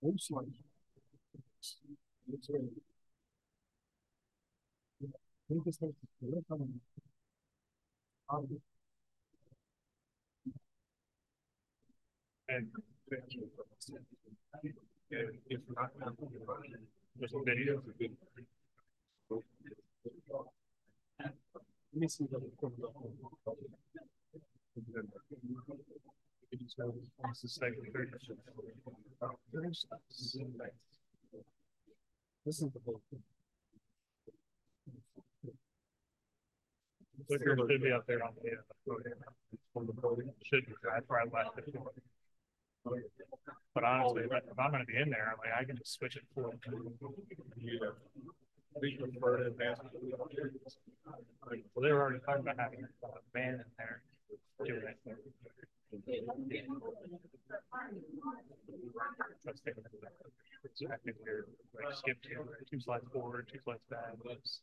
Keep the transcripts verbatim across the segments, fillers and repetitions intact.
Looks like it's very- I think this has to look on- on- And if not, there's a video. Let me see the. It's the second, third. This is the whole thing. Clicker should be up there on the, uh, on the podium. Should be. That's where I left it. But honestly, if I- if I'm gonna be in there, like I can just switch it for. We prefer to advance. Well, they were already talking about having a band in there doing it. So I think we're like skip two, two slides forward, two slides back.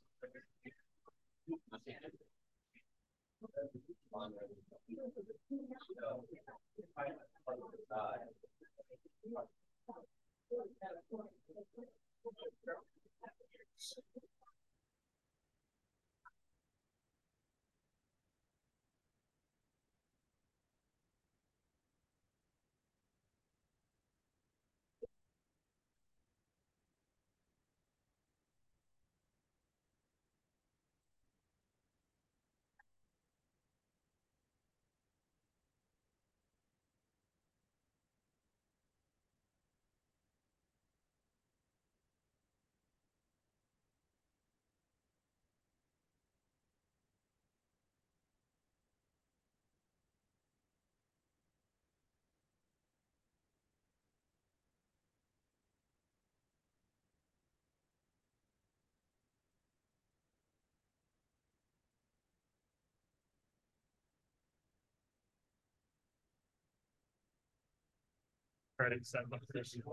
Credit set up for this.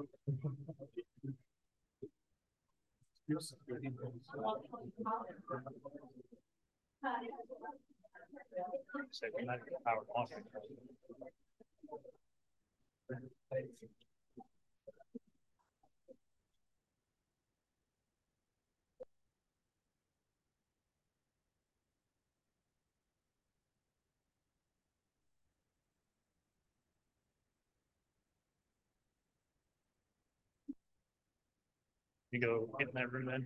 Say we're not gonna power on. You go get in that room then.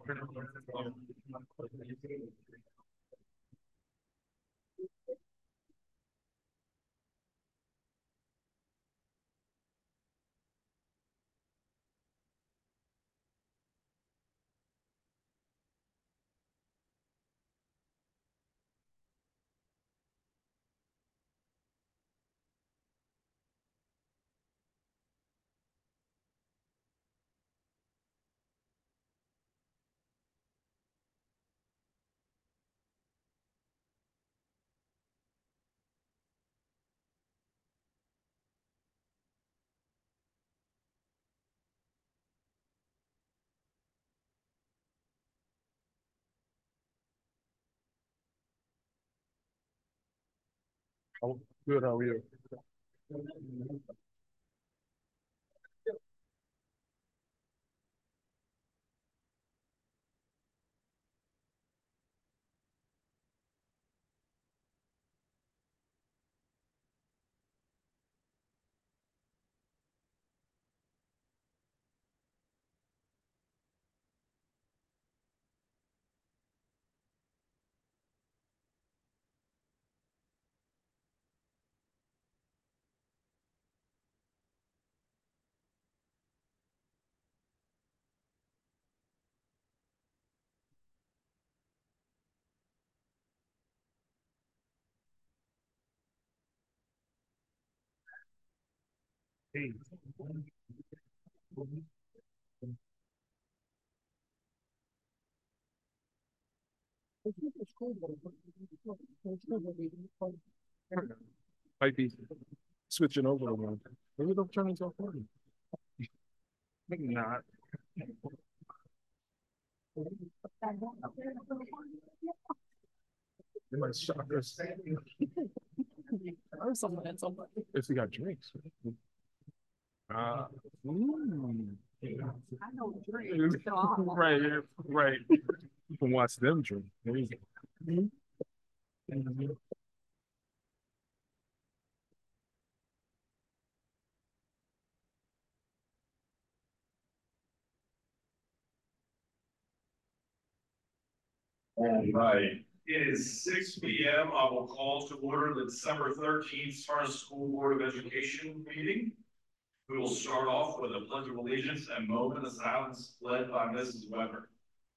How good are you? Hey. Might be switching over to one. Maybe they'll turn into a party. Maybe not. They might shock us. Or someone and someone. If we got drinks. Ah, Mm. I don't drink, so I don't Right, right. You can watch them drink. There you go. All right, it is six P M. I will call to order the December thirteenth Smyrna School Board of Education meeting. We will start off with a pledge of allegiance and moment of silence led by Missus Weber.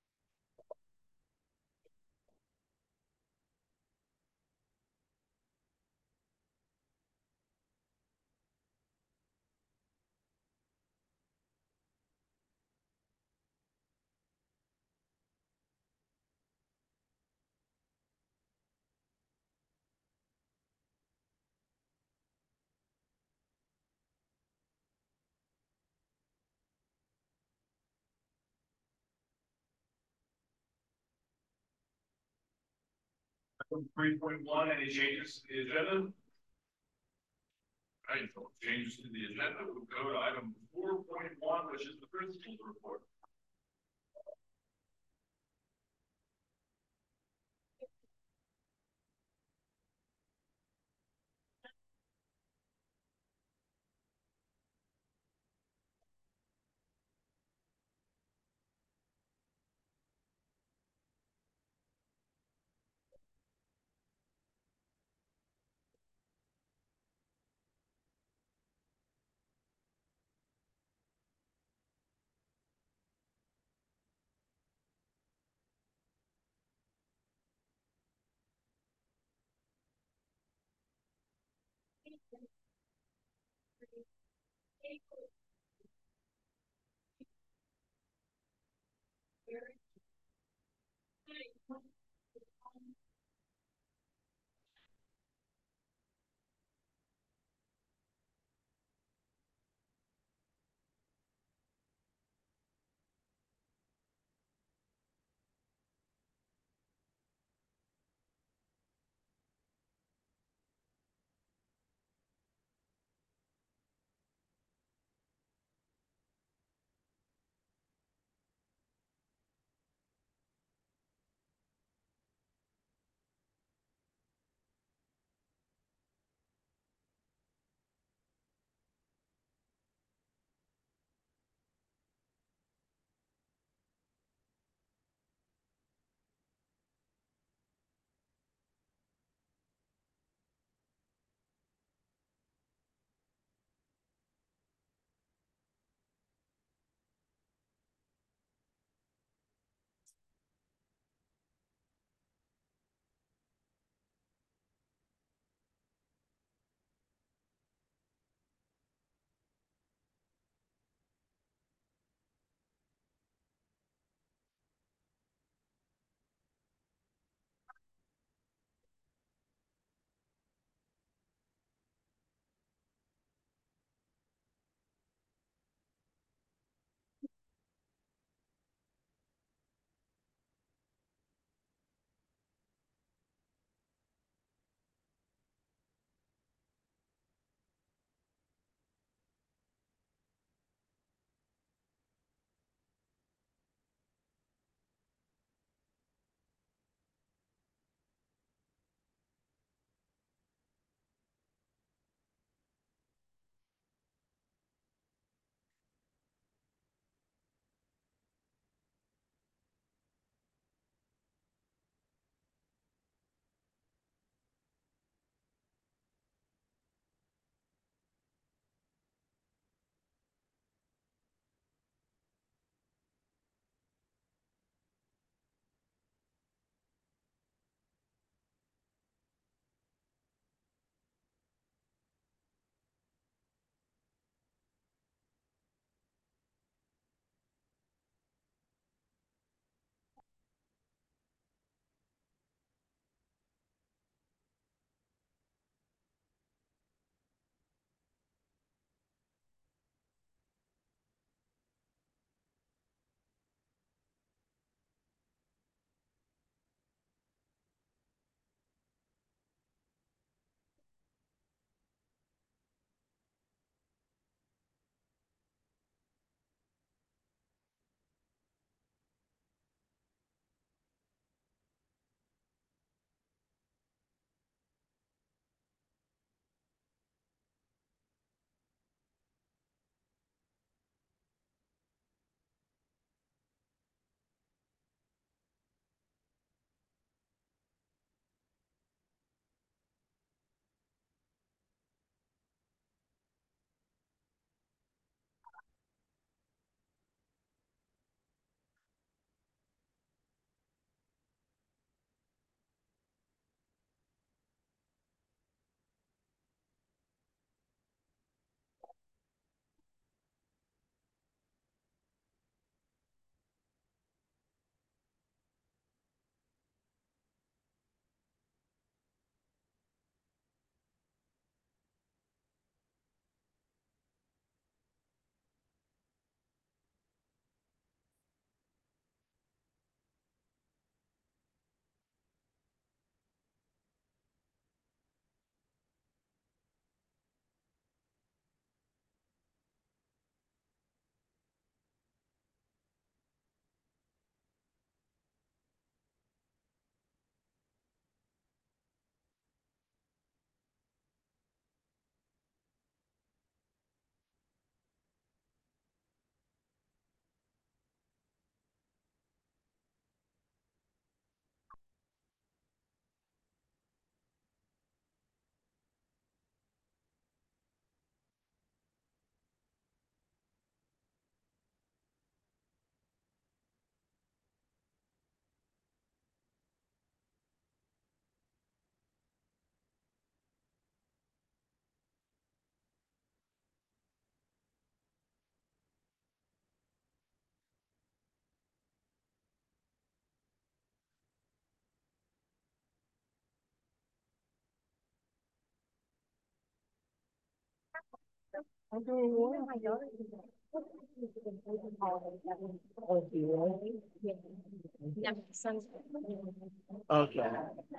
Three point one, any changes to the agenda? All right, so changes to the agenda. We'll go to item four point one, which is the principal's report. I'm doing well. My daughter is oh, she really? Yeah, my son's. Okay.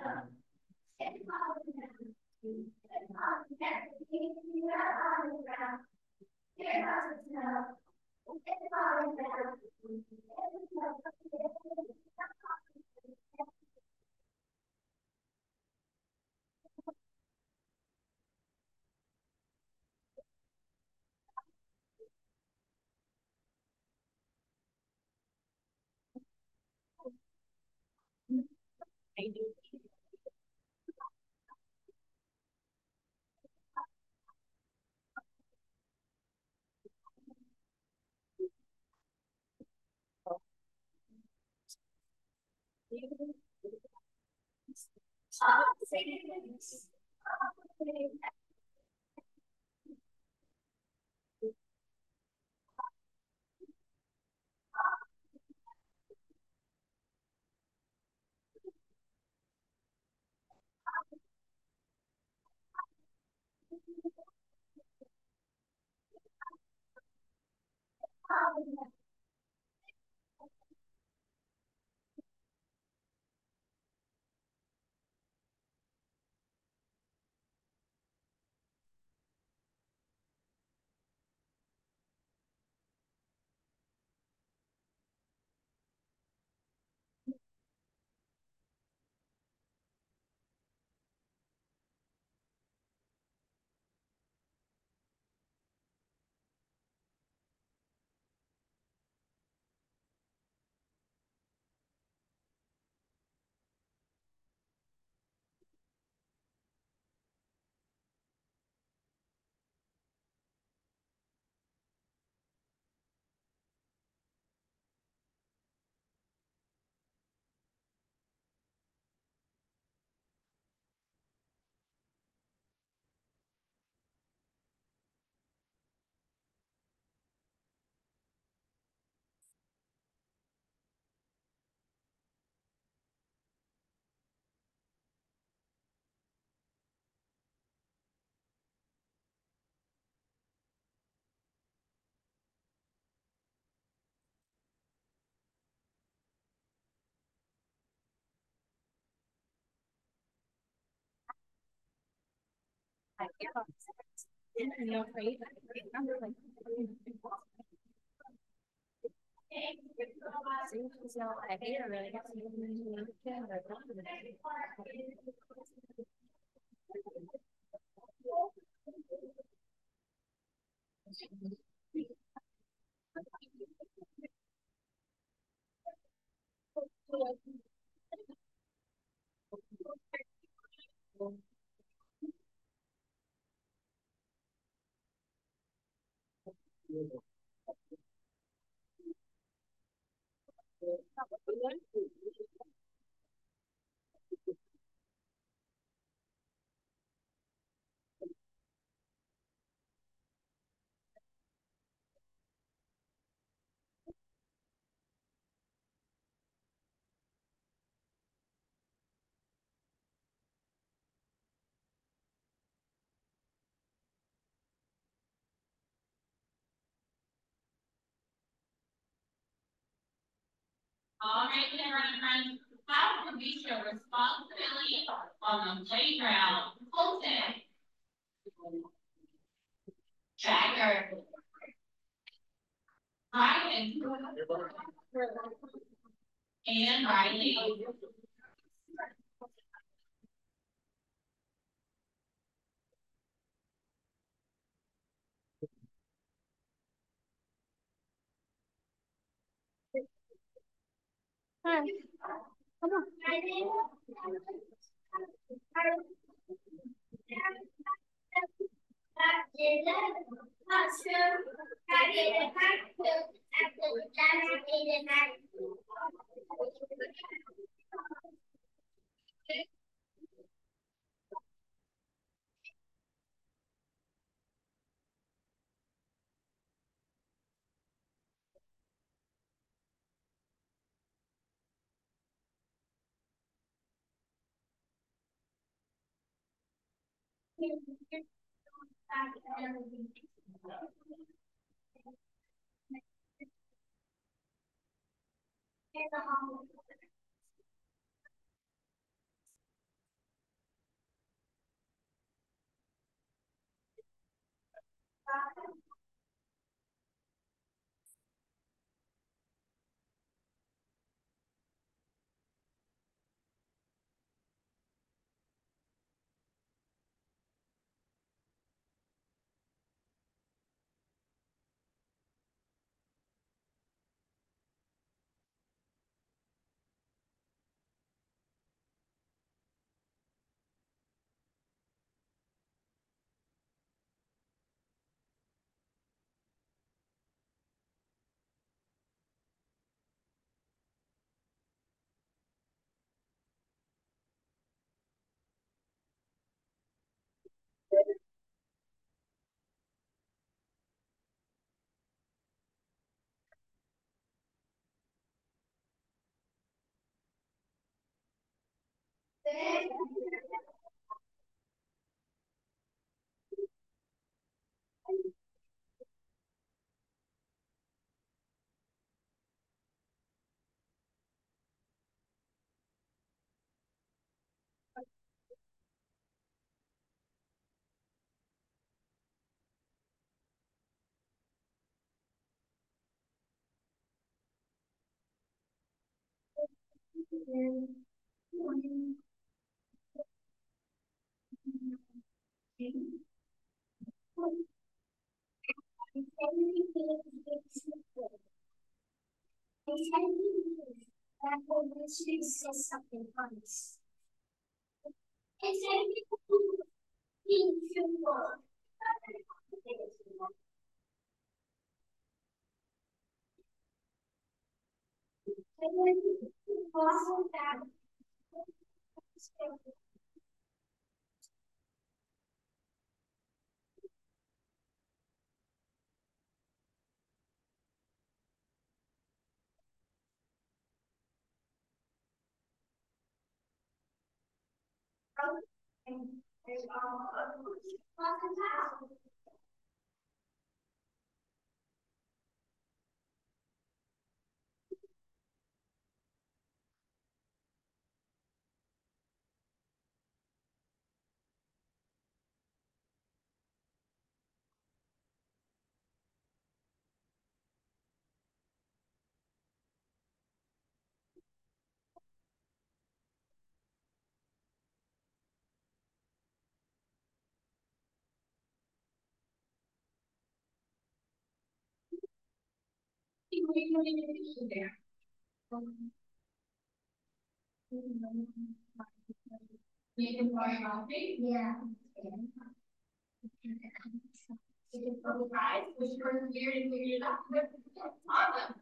All right, everyone, how to reach your responsibility on the playground. Colton. Jagger. Ryan. And Riley. Hi. Come on. Yeah. You can probably try, which person weird and figured it out. Awesome.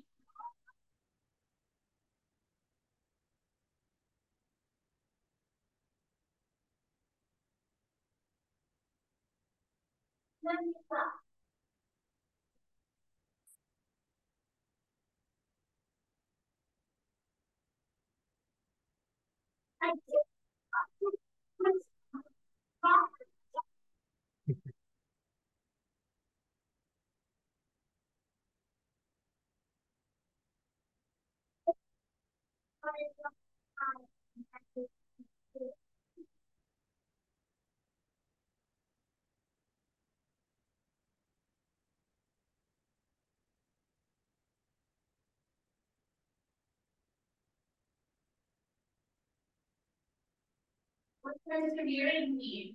What kind of community need?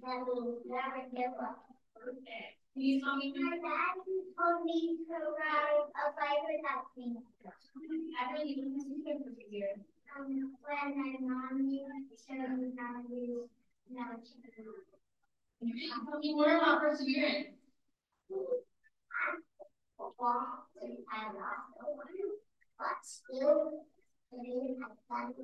Okay. Can you tell me? My dad told me to ride a bike without me. I really don't see him for years. Um, when my mom showed me how to use now. You can tell me more about perseverance. I walked and I lost a one, but still, I didn't have fun.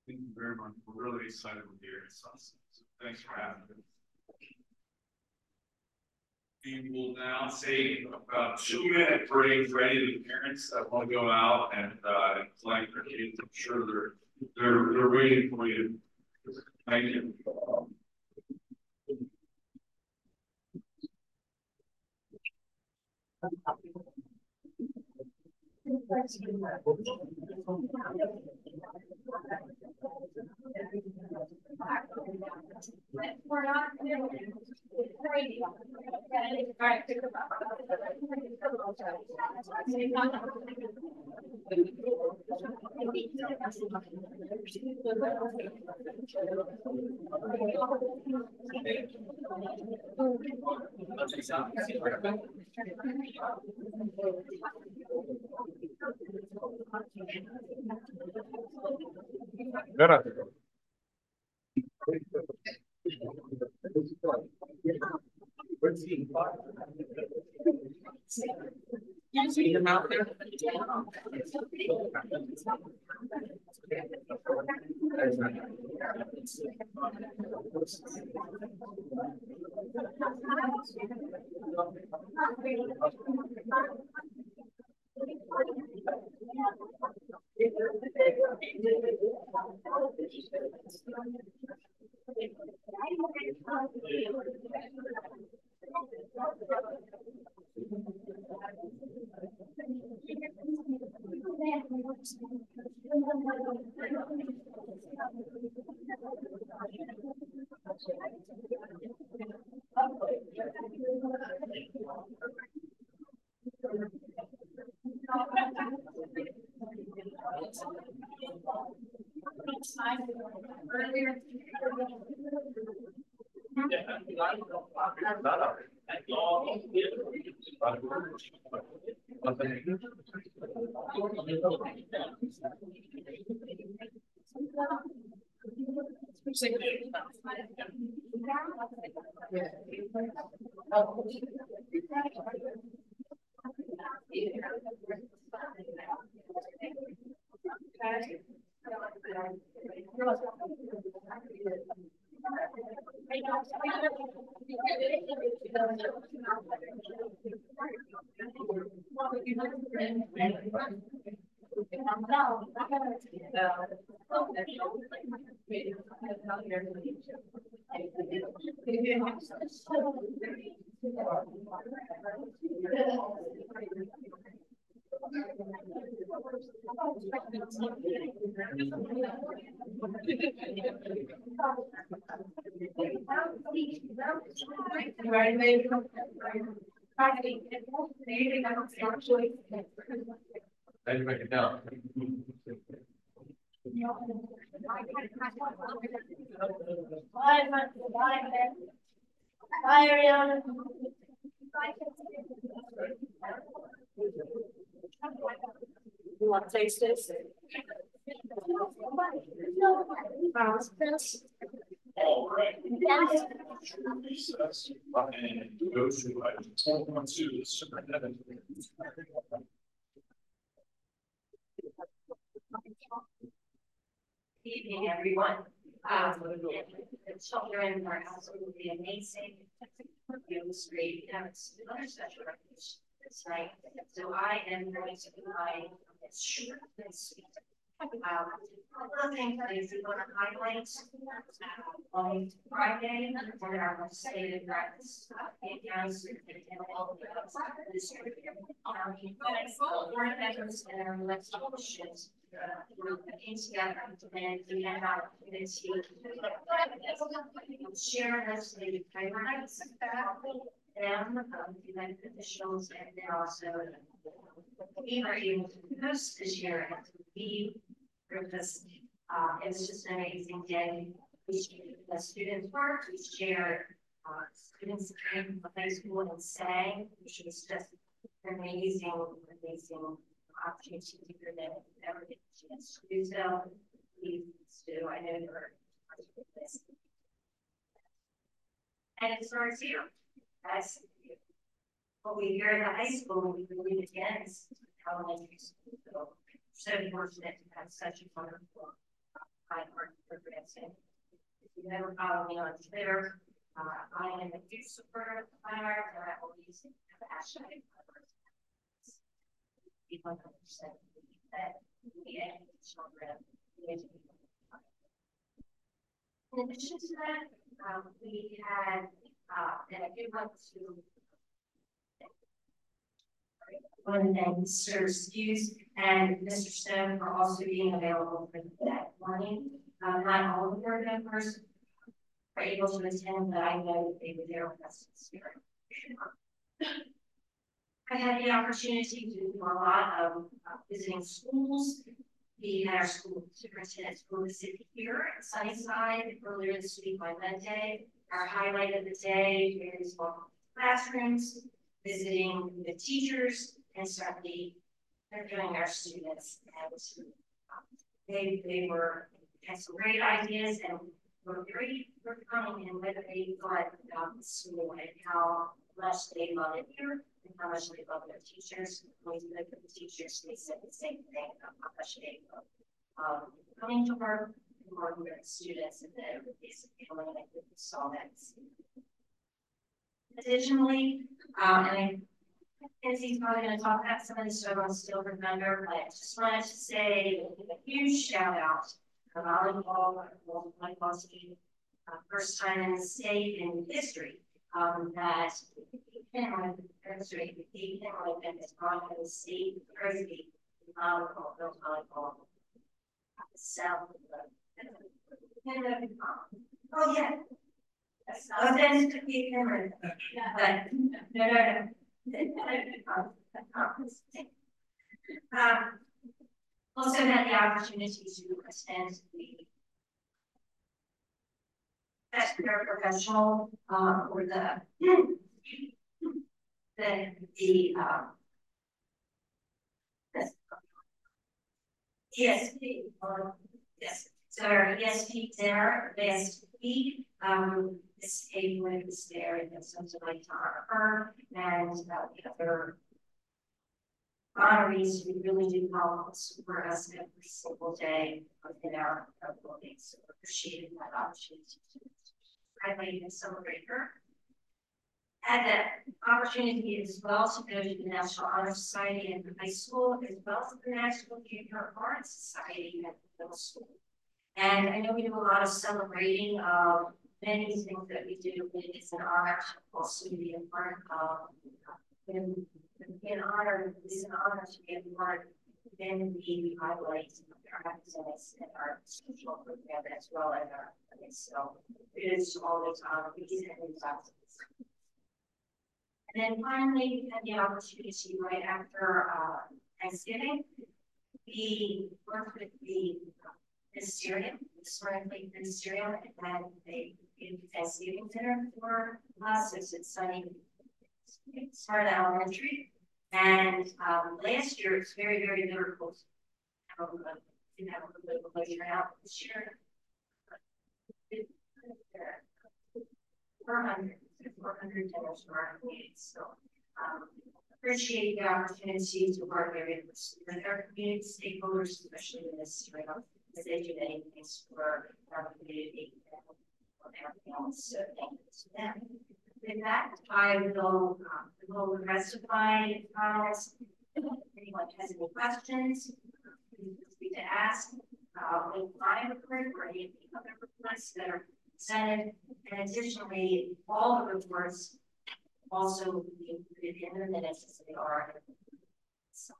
Thank you very much. We're really excited to be here at Sunset. So thanks for having us. We will now take about two minute break for any of the parents that want to go out and uh, collect their kids. I'm sure they're they're they're waiting for you. Thank you. We're not. Gracias. You see them out there? How do you make it down? Bye, Ariana. You want to taste this? All right. Recess. And go to item twelve point two, the superintendent. Good evening, everyone. Um, the children are absolutely amazing. It was great. We have another special recognition this night. So I am going to be my short and sweet. Um, one thing that is going to highlight uh, on Friday, for our stated practice, uh, it counts and all of the district. Um, board members and our elected officials. Uh, we're putting together and we have our community share us the highlights them, um, elected officials, and then also we are able to host this year and to be for this. Uh, it was just an amazing day. We the students worked, we shared uh, students came from high school and sang, which was just an amazing, amazing opportunity for them to ever get a chance to do so. Please do. I know you're this. And it starts here. That's what we hear in the high school, we believe it ends elementary school. So, so fortunate to have such a wonderful Fine Art programs. And if you never follow me on Twitter, uh, I am a huge supporter of fine art, and I always have hashtag one hundred percent that we educate children. We educate them. In addition to that, um, we had, uh, and I do want to want to thank Mister Hughes and Mister Stone for also being available for that morning. Uh, not all of the board members are able to attend, but I know that they were there with us this year. I had the opportunity to do a lot of uh, visiting schools. We had our school superintendent school visit here at Sunnyside earlier this week on Monday. Our highlight of the day is walking classrooms, visiting the teachers, and certainly interviewing our students. And um, they, they were had some great ideas and were very forthcoming in what they thought about the school and how much they love it here and how much they love their teachers. When we looked at the teachers, they said the same thing about how much they love um, coming to work and working with students and the basic feeling. I think we saw that. Additionally, um, and I Kenzie's probably going to talk about some of this, so I don't still remember, but I just wanted to say a huge shout out to volleyball, volleyball team, uh, first time in the state in history um, that Penrith, history, the Penrith event is brought to the state trophy um, of volleyball. So, oh yeah, oh then to be Penrith, but no, no, no. Um, also had the opportunity to attend the best paraprofessional um, or the the the um, E S P or yes, so our E S P dinner last week. Um, Miss Haywood was there and had something like to honor her and uh, the other honorees who really do help support us every single day within our, our building. So appreciating that opportunity to highlight and celebrate her. Had the opportunity as well to go to the National Honor Society in high school, as well as the National Junior Art Society at the middle school. And I know we do a lot of celebrating of many things that we do. It's an honor to also be a part of. And be an honor, it's an honor to be a part. Then we highlight our academics and our social program as well as our. So it is always honor these and classes. And then finally, we had the opportunity right after uh, Thanksgiving. We worked with the Ministerium, the Smart Lake Ministerium, and they gave Thanksgiving dinner for us. It's Sunny Smart Elementary. And um, last year, it's very, very difficult. Um, didn't have a little bit of a closure out this year. four hundred, four hundred dinners for our community. So um, appreciate the opportunity to work very with our community stakeholders, especially in this right now, as they do many things for our community and everything else. So thank you to them. With that, I will um, will the rest of my comments. If anyone has any questions, please feel free to ask. Uh, we'll find report or any other reports that are presented, and additionally, all the reports also will be included in the minutes as they are. So,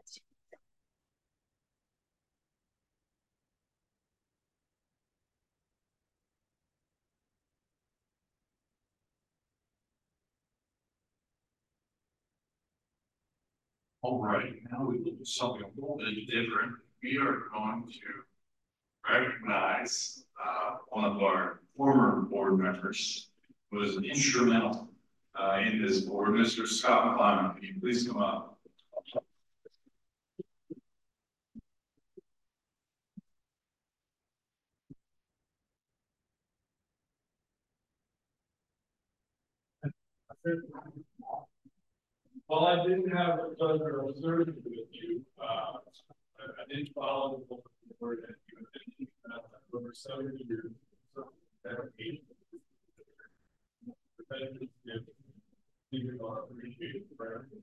All right, now we will do something a little bit different. We are going to recognize uh, one of our former board members who was instrumental uh, in this board, Mister Scott McClymont. Can you please come up? Well, I didn't have the pleasure of serving with you. Uh, I did follow the board and Over seven years. That eight. Appreciate it.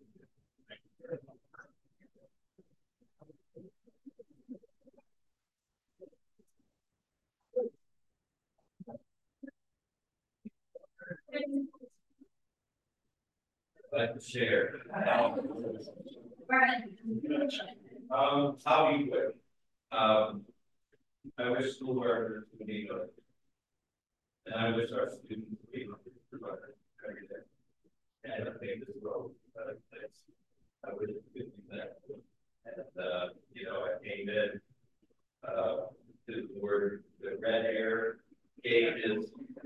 Like to share. Um, I'll be quick. Um, I wish school learners would be good. And I wish our students would be good every day. And I think this world, uh, I wish we could do that. And, uh, you know, I came in, uh, to the word, the red hair gate is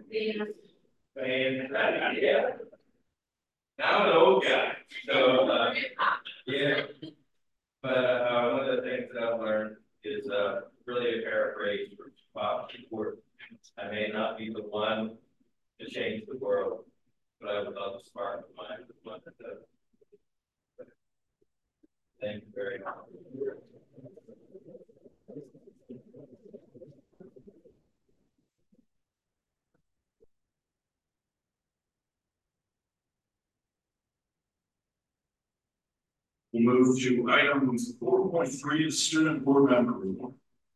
fantastic. Yeah. Now I'm an old guy, so, uh, yeah. But, uh, one of the things that I've learned is, uh, really a paraphrase for Bob Keyboard. I may not be the one to change the world, but I would love to spark the mind of the one that does. Thank you very much. We'll move to item four point three, the student board member report.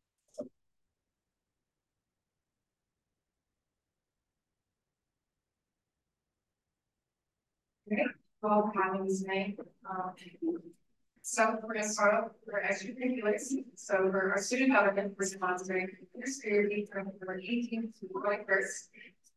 Okay, well, having this tonight. Um, so we're going to start off with our extracurriculars. So for our student government, we're sponsoring this period from November eighteenth to the twenty-first.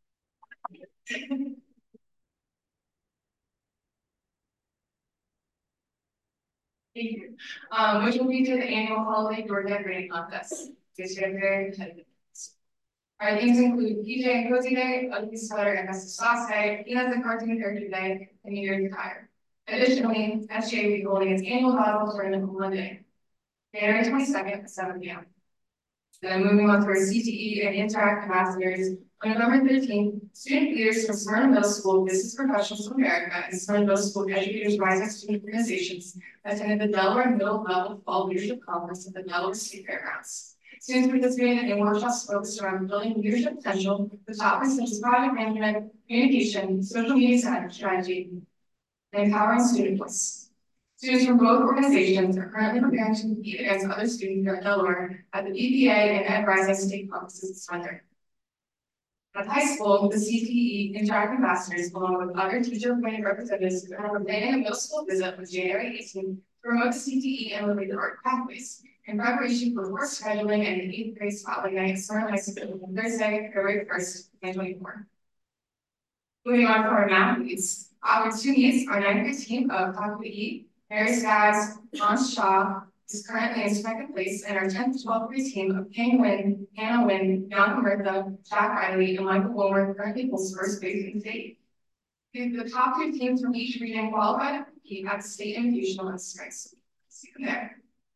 Thank you. Um, which will be to the annual holiday door decorating contest. This year, very competitive. Our themes include P J and Cozy Day, Ugly Sweater and Festive Sauce Day, Peanuts and Cartoon Character Day, and New Year's Attire. Additionally, S G A will be holding its annual volleyball tournament on Monday, January twenty-second at seven P M Then moving on to our C T E and Interact ambassadors, on November thirteenth, student leaders from Smyrna Middle School Business Professionals of America and Smyrna Middle School Educators Rising Student Organizations attended the Delaware Middle Level Fall Leadership Conference at the Delaware State Fairgrounds. Students participated in workshops focused around building leadership potential with topics such as project management, communication, social media strategy, and empowering student voice. Students from both organizations are currently preparing to compete against other students here at Delaware at the B P A and Ed Rising State Conferences this winter. At the high school, the C T E Interact ambassadors, along with other teacher-appointed representatives, are planning a middle school visit on January eighteenth to promote the C T E and related art pathways in preparation for work scheduling and an eighth grade spotlight night at Smyrna High School on Thursday, February first, twenty twenty-four. Moving on to our math leads. Our two meets are ninth grade team of Taku E, Mary Skaggs, John Shaw is currently in second place, and our tenth to twelfth grade team of Kane Wynn, Hannah Wynn, Bianca Murtha, Jack Riley, and Michael Wilmer currently holds first place in state. The top two teams from each region qualified to compete at the state invitational and strengths. See them there.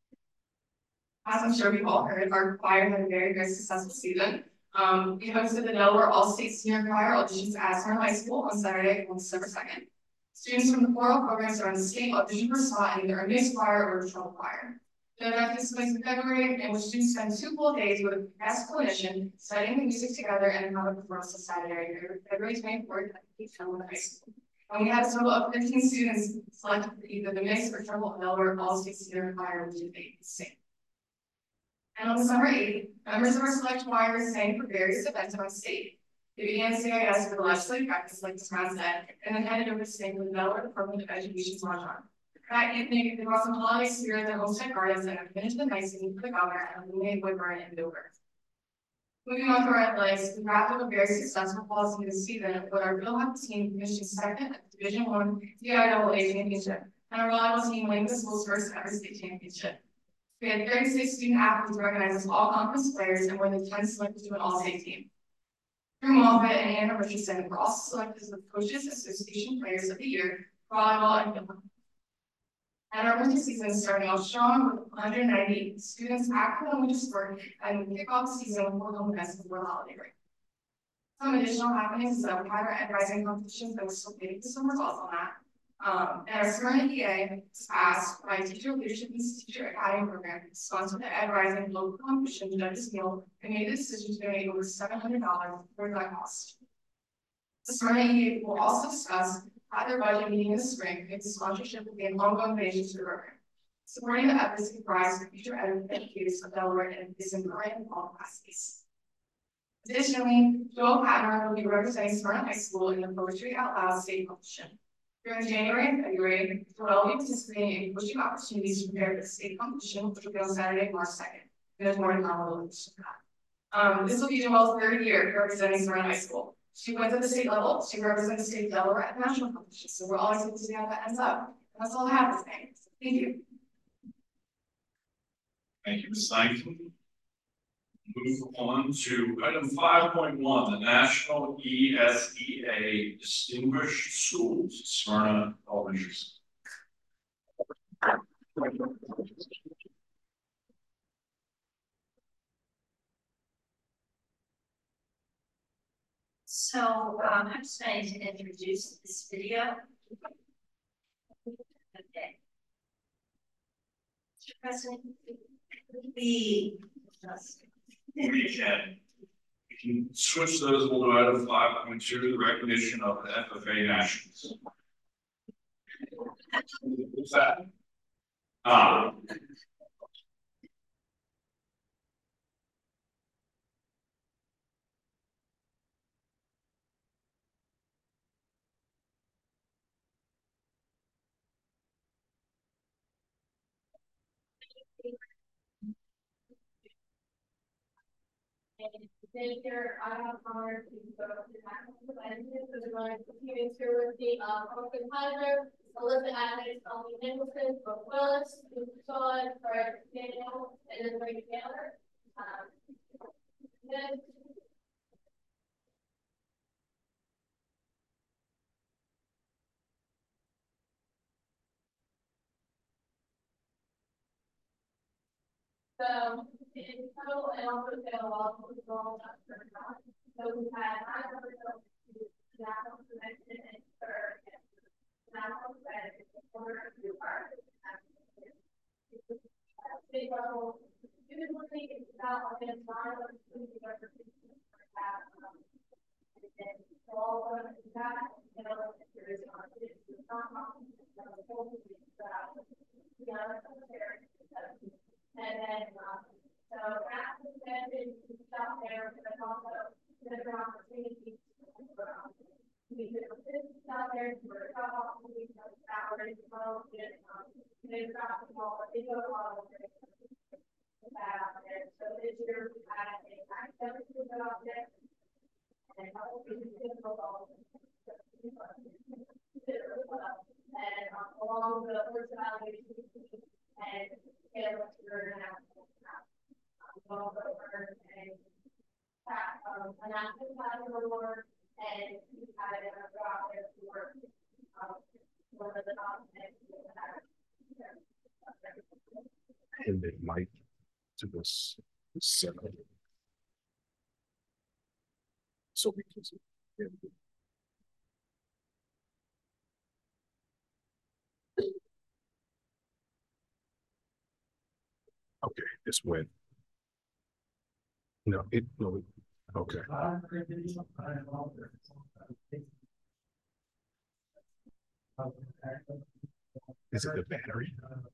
As I'm sure we've all heard, our choir had a very, very successful season. Um, we hosted the Delaware All-State Senior Choir auditions at Smyrna High School on Saturday, on December second. Students from the choral programs are on the state audition for a spot in either a mixed choir or a trouble choir. The event takes place in February, in which students spend two full days with a guest clinician studying the music together and have a performance on Saturday, February twenty-fourth at Delaware High School. And we had a total of fifteen students selected for either the mixed or trouble Delaware All-State Senior Choir, which is eight to sing. And on December eighth, members of our select choir sang for various events around state. They began C I S for the legislative practice, like Desmond said, and then headed over to sing with the Delaware Department of Education's March. That evening, they brought some holiday spirit at Homestead Gardens and finished the night singing for the governor and Illuminated Woodburn in Dover. Moving on to our athletics, we wrapped up a very successful fall season this season with our field hockey team finishing second at the Division One D I A A championship, and our volleyball team winning the school's first ever state championship. We had thirty-six student athletes recognized as all conference players and more than ten selected to an all-state team. Drew Moffett and Anna Richardson were also selected as the Coaches Association Players of the Year, volleyball and field hockey. And our winter season is starting off strong with one hundred ninety students active in winter sport, and we kick off the season with four home events before the holiday break. Some additional happenings is that we had our Ed Rising competitions that we're still waiting for some results on that. Um, and our Smyrna E A was asked by Teacher Leadership Institute Teacher Academy Program, sponsored the Ed Rising Local Competition, Judges Meal, and made the decision to donate over seven hundred dollars for that cost. The Smyrna E A will also discuss at their budget meeting this spring if the sponsorship will be an ongoing donation to the program. Supporting the efforts comprised of future educators of Delaware and is in current and all capacities. Additionally, Joel Patner will be representing Smyrna High School in the Poetry Out Loud State Competition. During January and February, Joel will be participating in coaching opportunities to prepare for the state competition, which will be on Saturday, March second. There's more to come on that. Um, this will be Joel's third year representing Smyrna High School. She went to the state level. She represents the state of Delaware at the national competition. So we're all excited to see how that ends up. And that's all I have to say. Thank you. Thank you, Miz Knighton. Move on to item five point one, the National E S E A Distinguished Schools, Smyrna Elementary School. So um, I'm just going to introduce this video. Okay. Mister President, we just We can, we can switch those. We'll do item five point two, the recognition of the F F A Nationals. What's that? Ah. Thank you. I have honored to go to the national event for the going to continue to with the uh Broken Kaiser, Alyssa Adams, Ellie Nicholson, Brooke Willis, Luke Shaw, Fred Daniel, and then Ray Taylor. Um, then So in total, and also get a lot of people. So we had nine members of the national convention and third national event order to our state level. Usually it's about against nine of the students that are and all of that, you know, there is on it. It's not and then, um, so after the session, we stop there, but also there's an opportunity for, um, we could stop there for a couple of weeks, hours, well, and, um, there's not a small, they go a lot of that out there. So this year we had a academic movement out there, and hopefully we can go all and um, along the first evaluation and scale up to learn how to also earn a um, a national title award, and we had it a job there to work um, one of the top And they might to this seven. So we can see. Yeah. Okay, this went. No, it no. Okay. Is it the battery?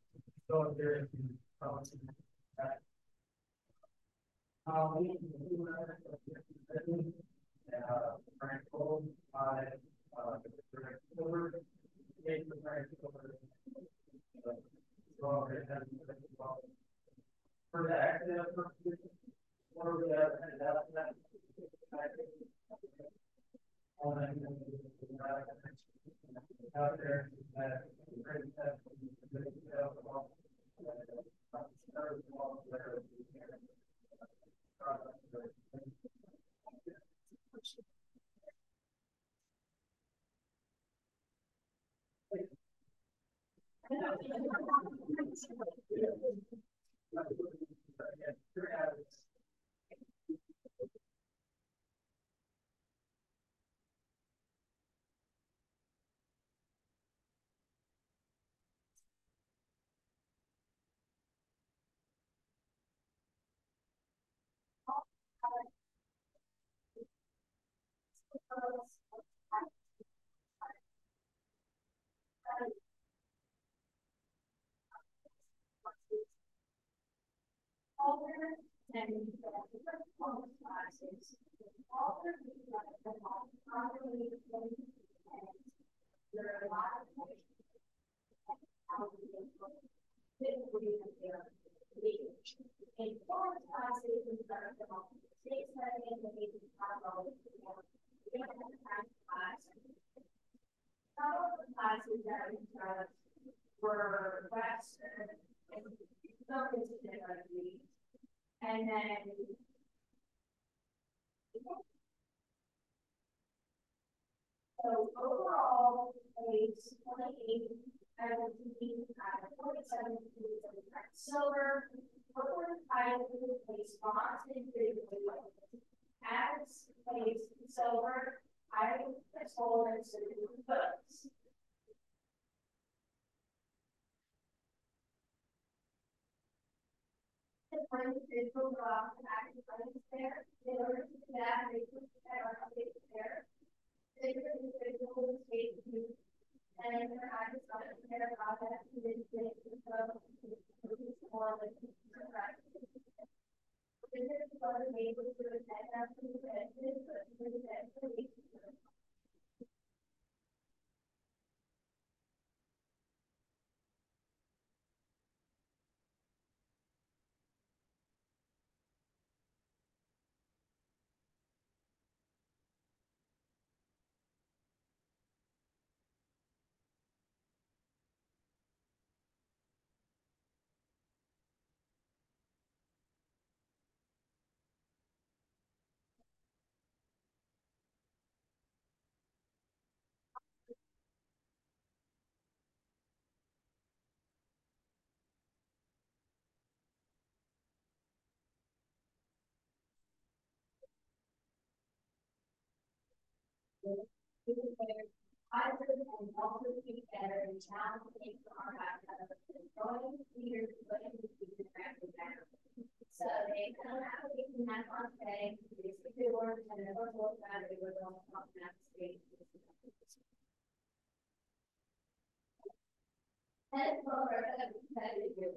For the academic purposes, or the that out there that Some of the classes that we took were Western and some differently. And then so overall, grades twenty-eight, I was thinking uh, forty-seven students in silver, forty-five place bronze, and as place silver, I was told it's books. When they go off and actually there, in order to do that, they put that on there. They were individual state and I just got to care about that. So more like this is what I'm able to attend after the event, but the I would and also keep better and challenge things on our going leaders, but in the future, so they kind of have to get in that on today, basically work and never look at it, we're going to talk about state. And for that is good.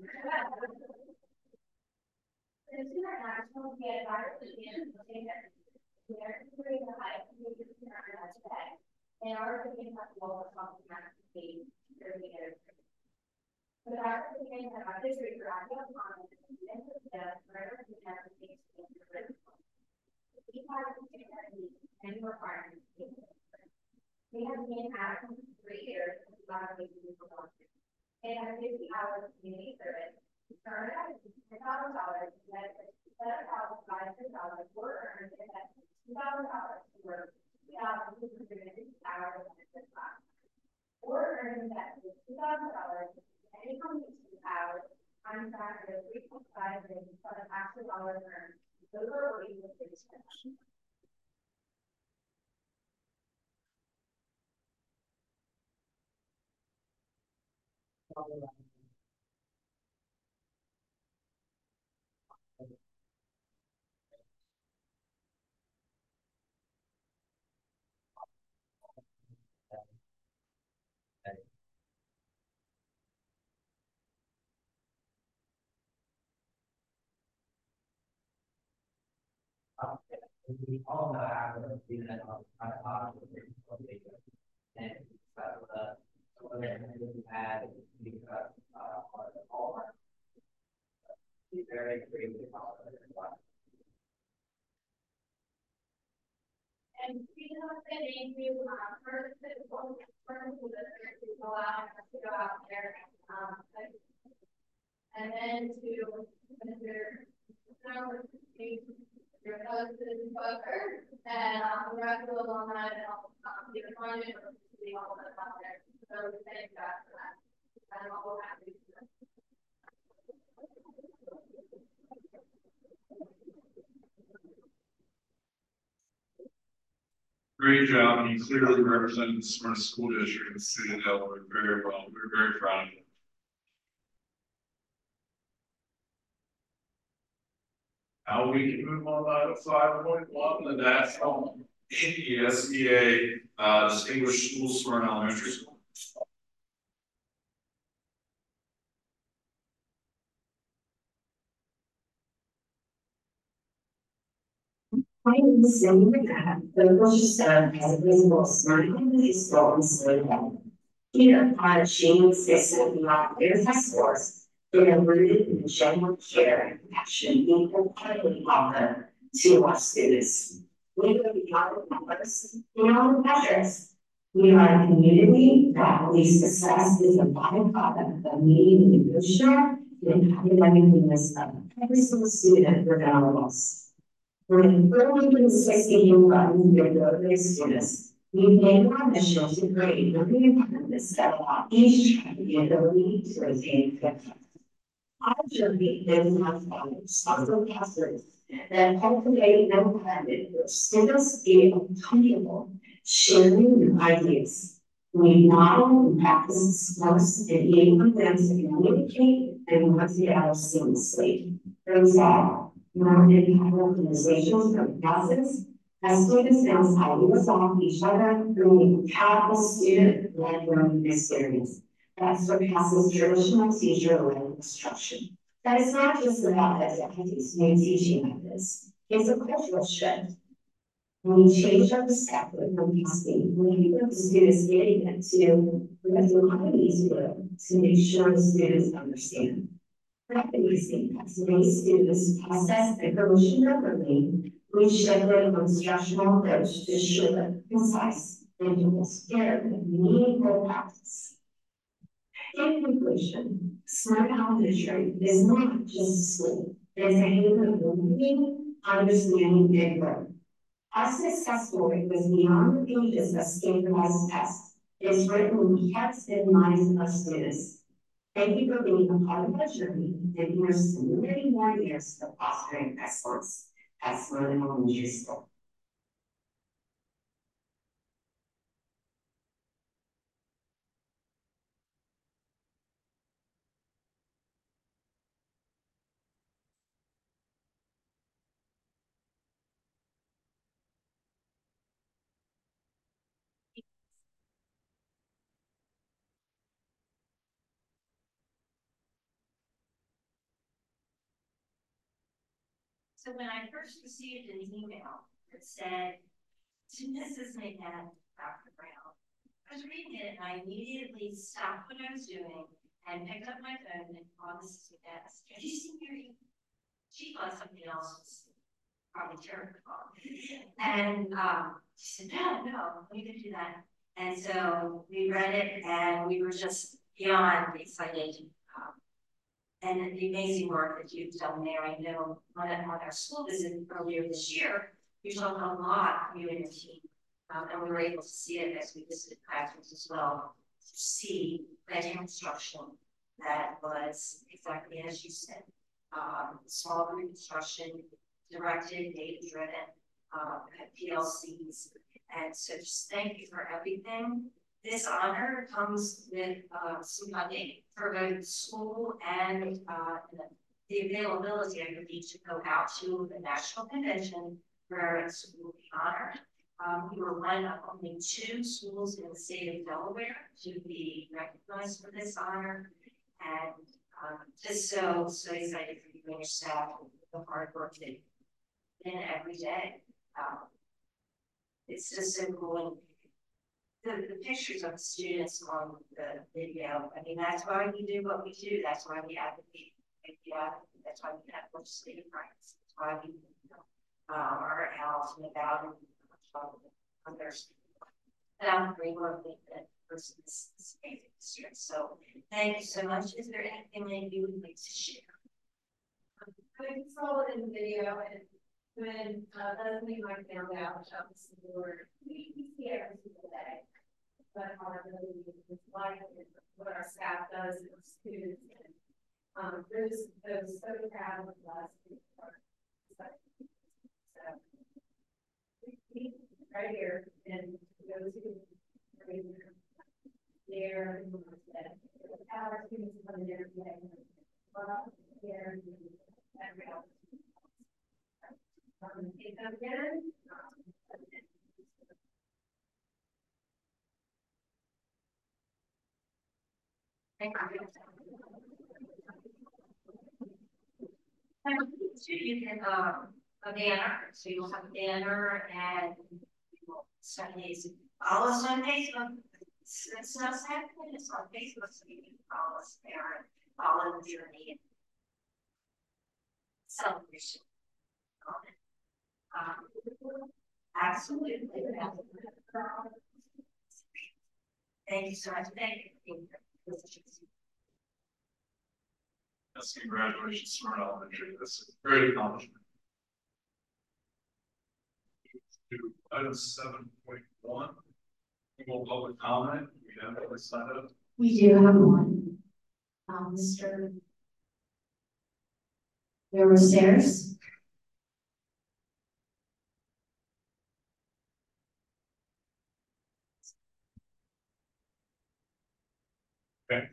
The international get virus again, we are doing the high community today. In order to get that lower automatically earlier. But our opinion of our history for our young comments and the death forever to never takes into critical. We have to take our needs and requirements. We have been out for three years with a lot of these people. And have fifty hours of community service. Earn out ten thousand dollars, that seven thousand five hundred dollars were earned and that two thousand dollars were two thousand two hundred fifty hours of the class. Or earning that two thousand dollars and income two hours on track for three point five million plus actual dollars earned. Those are what we would expect. We all know how to do that on our and so uh so we had because uh all very creative. And we have been able to uh, first to go out to go out there, um, and then to consider your husband, Booker, and um, the rest of the alumni and all um, the funding or the all that's out there. So we thank God for that. I'm all happy. Great job. You clearly represented the smart school district in the city of Delaware very well. We're very proud of you. Now we can move on to five point one, the national E S E A, uh, Distinguished School, Smyrna Elementary School. My name is Cindy McGann, the English served as a principal of Smyrna Elementary School in Smyrna. Here, upon achieving success beyond their test scores, they are rooted in the genuine care and compassion we wholeheartedly offer to our students. We go beyond the numbers, beyond the measures. We are a community that believes success is a byproduct of meeting the emotional and academic needs of every single student regardless. When early sixteen runs their go-to students, we made our mission to create learning environments that allow each child the ability to attain success. Our journey is not about responsible classrooms that cultivate an environment where students feel comfortable sharing their ideas. We model and practice sports, enabling them to communicate and work together seamlessly. For example, more impactful organizations from classes, as students bounce ideas off each other, bringing powerful student-led learning experience that surpasses traditional teacher-led instruction. That is not just about executives new teaching methods, it's a cultural shift. We change our perspective from testing, we want the students getting it to what the economies will to make sure the students understand. Recognizing that today's students process information differently, we shifted an instructional approach to short, concise, and transparent, and meaningful practice. In conclusion, Smyrna Elementary is not just a school, it's a haven of learning, understanding, and growth. Our success story was beyond the pages of standardized tests. It's written in the hearts and minds of our students. Thank you for being a part of our journey, and here's to many more years of fostering excellence at Smyrna Elementary School. So when I first received an email that said, to Missus McGann, Doctor Brown, I was reading it and I immediately stopped what I was doing and picked up my phone and called Missus McGann. Have you seen your email? She thought something else was probably terrible. And um, she said, no, no, we can do that. And so we read it and we were just beyond excited. Um, and the amazing work that you've done there. I know on, on our school visit earlier this year, you talked a lot, you and your team, um, and we were able to see it as we visited classrooms as well, to see that instruction that was exactly as you said, um, small group instruction, directed, data-driven, um, P L Cs, and so just thank you for everything. This honor comes with uh, some funding for both the school and uh, the availability, I believe, to go out to the national convention where the school will be honored. Um, we were one of only two schools in the state of Delaware to be recognized for this honor, and um, just so so excited for you and your staff and the hard work that you put in every day. Um, it's just so cool. The, the pictures of the students on the video, I mean, that's why we do what we do. That's why we advocate. Yeah, that's why we have legislative rights. That's why we um, are out and about and others. And I'm grateful that person is amazing district. So thank you so much. Is there anything that you would like to share? I saw it in the video, and when uh, Leslie and I found out about this board, we, we see it every single day. But our ability is like what our staff does and our students. And um, there's those so proud of us. So we right here and those who are there and our students come in there today. Well, there every um, again. So you can, um, a banner, so you'll have a banner and Sundays, follow us on Facebook. It's, it's not happening, it's on Facebook, so you can follow us there and follow the journey and celebration. Um, absolutely. Thank you so much. Thank you. Yes, congratulations, Smart Elementary. That's a great accomplishment. To item seven point one, equal public comment. We have that signed up. We do have one. Um, Mister There were stairs. Okay.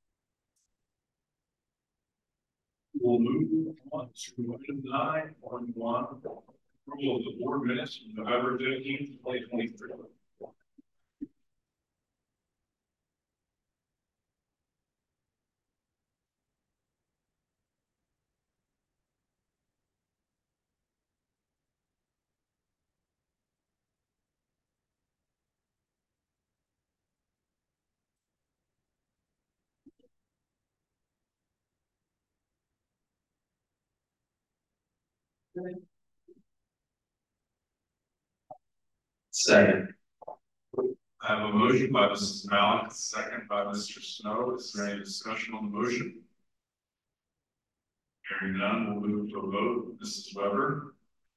We'll move on to item nine point one, approval of the board minutes from November fifteenth, twenty twenty-three. Second. I have a motion by Missus Malik, a second by Mister Snow. Is there any discussion on the motion? Hearing none, we'll move to a vote. Missus Weber,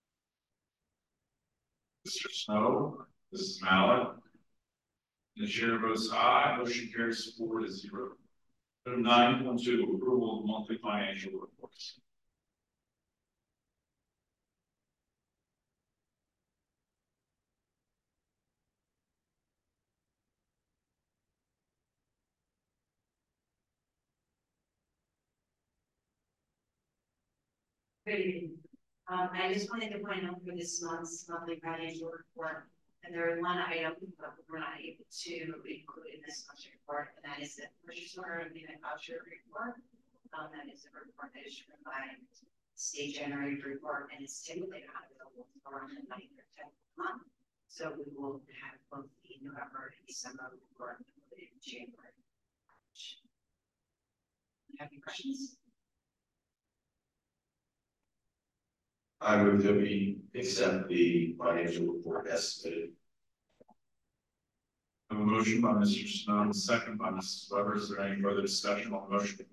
Mister Snow, Missus Malik. The chair votes aye. Motion carries four to zero. Item nine point two, approval of monthly financial reports. Good evening. Um, I just wanted to point out for this month's monthly financial report, and there is one item that we're not able to include in this month's report, and that is the purchase order of the voucher report. Um, that is a report that is driven by state generated report, and it's typically not available around the ninth or tenth month. So we will have both the November and December report included in January. Have any questions? I move that we accept the financial report as submitted. I have a motion by Mister Snow, and a second by Missus Weber. Is there any further discussion on the motion?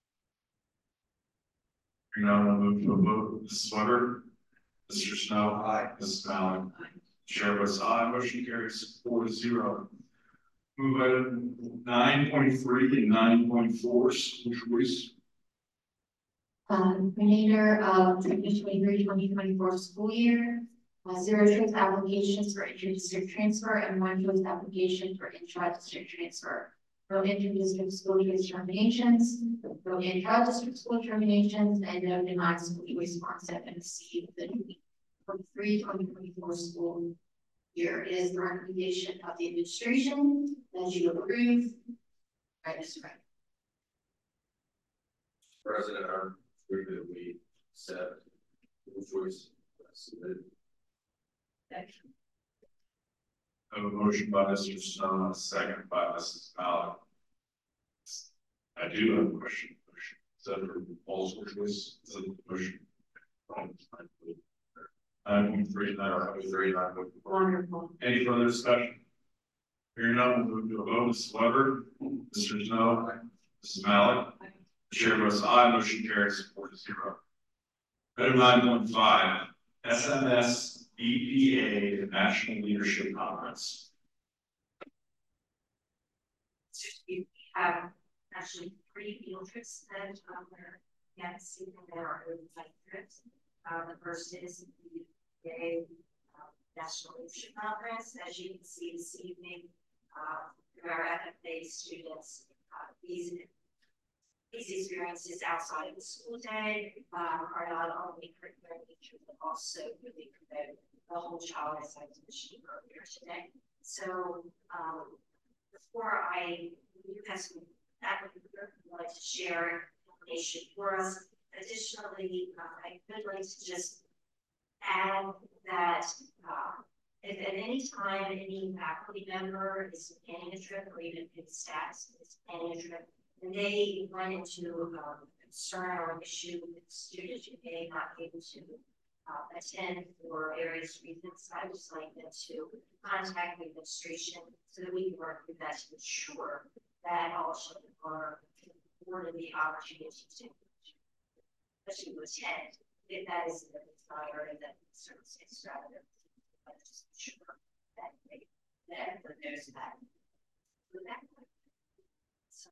Hearing none, we'll move to a vote. Missus Weber, Mister Snow, aye. Missus Malik, chair votes aye. Motion carries four to zero. Move item nine point three and nine point four, school choice. Um, remainder of twenty twenty-three twenty twenty-four school year, uh, zero choice applications for inter-district transfer and one choice application for intra-district transfer. No inter-district school choice terminations, no intra-district school terminations, and no denied school choice concept and received the twenty-three twenty twenty-four school year. It is the recommendation of the administration that you approve. Right, Mister President, our group that we set the choice submitted. I have a motion by Mister Snow and a second by Missus Malik. I do have a question. Is that for all school choice? Is that the motion? nine point three, nine point three, nine point four. Wonderful. Any further discussion? Hearing none, we'll move to a vote. Missus Weber, Mister Snow, Missus Malik. The chair votes aye. Motion carries four to zero. Item nine point five, S M S B P A National Leadership Conference. We have actually three field trips that um, we're yet seeing that are overnight trips. Uh, the first is the B P A uh, National Leadership Conference. As you can see this evening, uh, through our F F A students, uh, these These experiences outside of the school day um, are not only curricular nature, but also really promote the whole child, as I mentioned earlier today. So um, before I have some that would be like to share information for us. Additionally, uh, I would like to just add that uh, if at any time any faculty member is planning a trip or even if staff is planning a trip, and they run into um, concern or issue with students who may not be able to uh, attend for various reasons, I would just like them to contact the administration so that we can work with that to ensure that all children are afforded the opportunity to, especially to attend, if that is the desire and that service extravagant. But just ensure that they, that there's that. With that. So.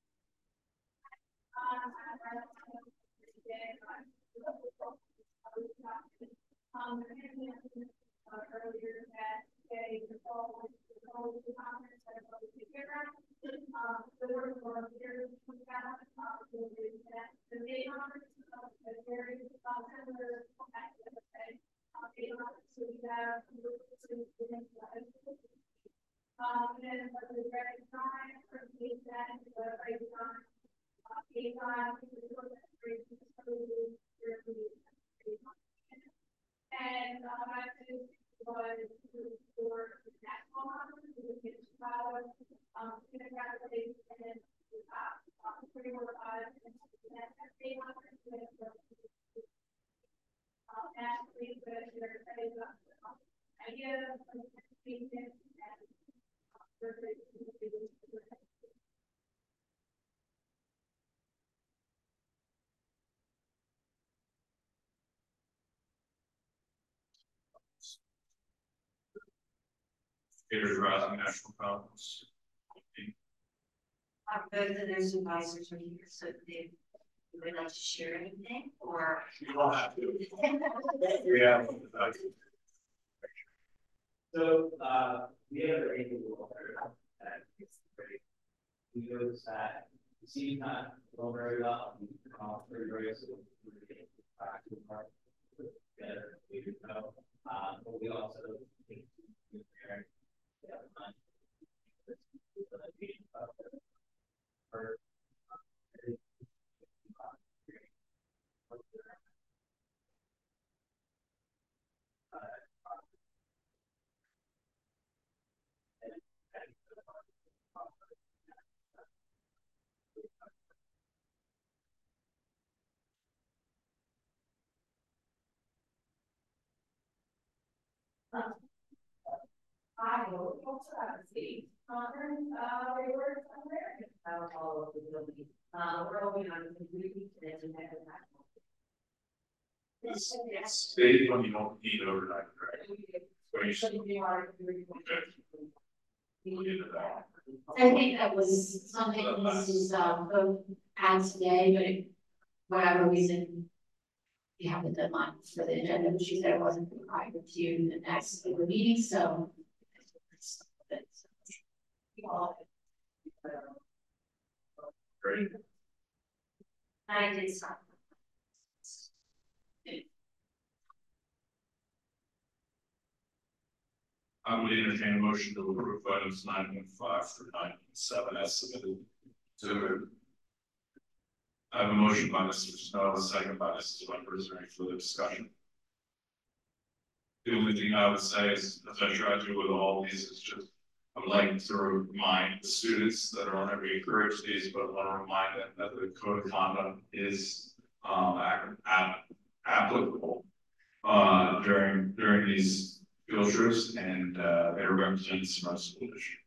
Um, uh, earlier that day, the fall, the fall conference that I was here. Um, the word for here, we got, uh, that the main conference, uh, the very, uh, similar, uh, main conference, so we have, um, and for the very time, for the that, the right time, uh, eight time, and um, I think was for national honors, we get Chicago, um, kindergarten, and then uh, three or five, and then state honors, um, nationally, but you're excited about the idea of education and Educators Rising National Conference. Uh, both of those advisors are here, so if they would like to share anything, or You don't have to. Yeah. So, uh, we have a very good rule that it's great. We notice that the seed not going very well, we come off very very soon. We're getting back to the park together, we know, um, but we also think we parent, we have fun. Or, I will also have a city conference, uh, they were somewhere. I'll follow up with Billy. Uh, we're hoping on the community today to have that. Yes, yes. State when you don't need overnight, correct? So you should. I think that was something this is um had today, but it, whatever reason. We have the deadline for the agenda, but she said it wasn't provided to you in the next meeting, so. Great. I did something. I would entertain a motion to approve items nine point five through nine point seven as submitted. So I have a motion by Mister Snow, a second by Missus Wimber. Is there any further discussion? The only thing I would say is, as I try to do with all these, is just I would like to remind the students that are on every encourage these, but I want to remind them that the code of conduct is um, applicable uh, during during these field trips, and uh, they represent the Smyrna School District.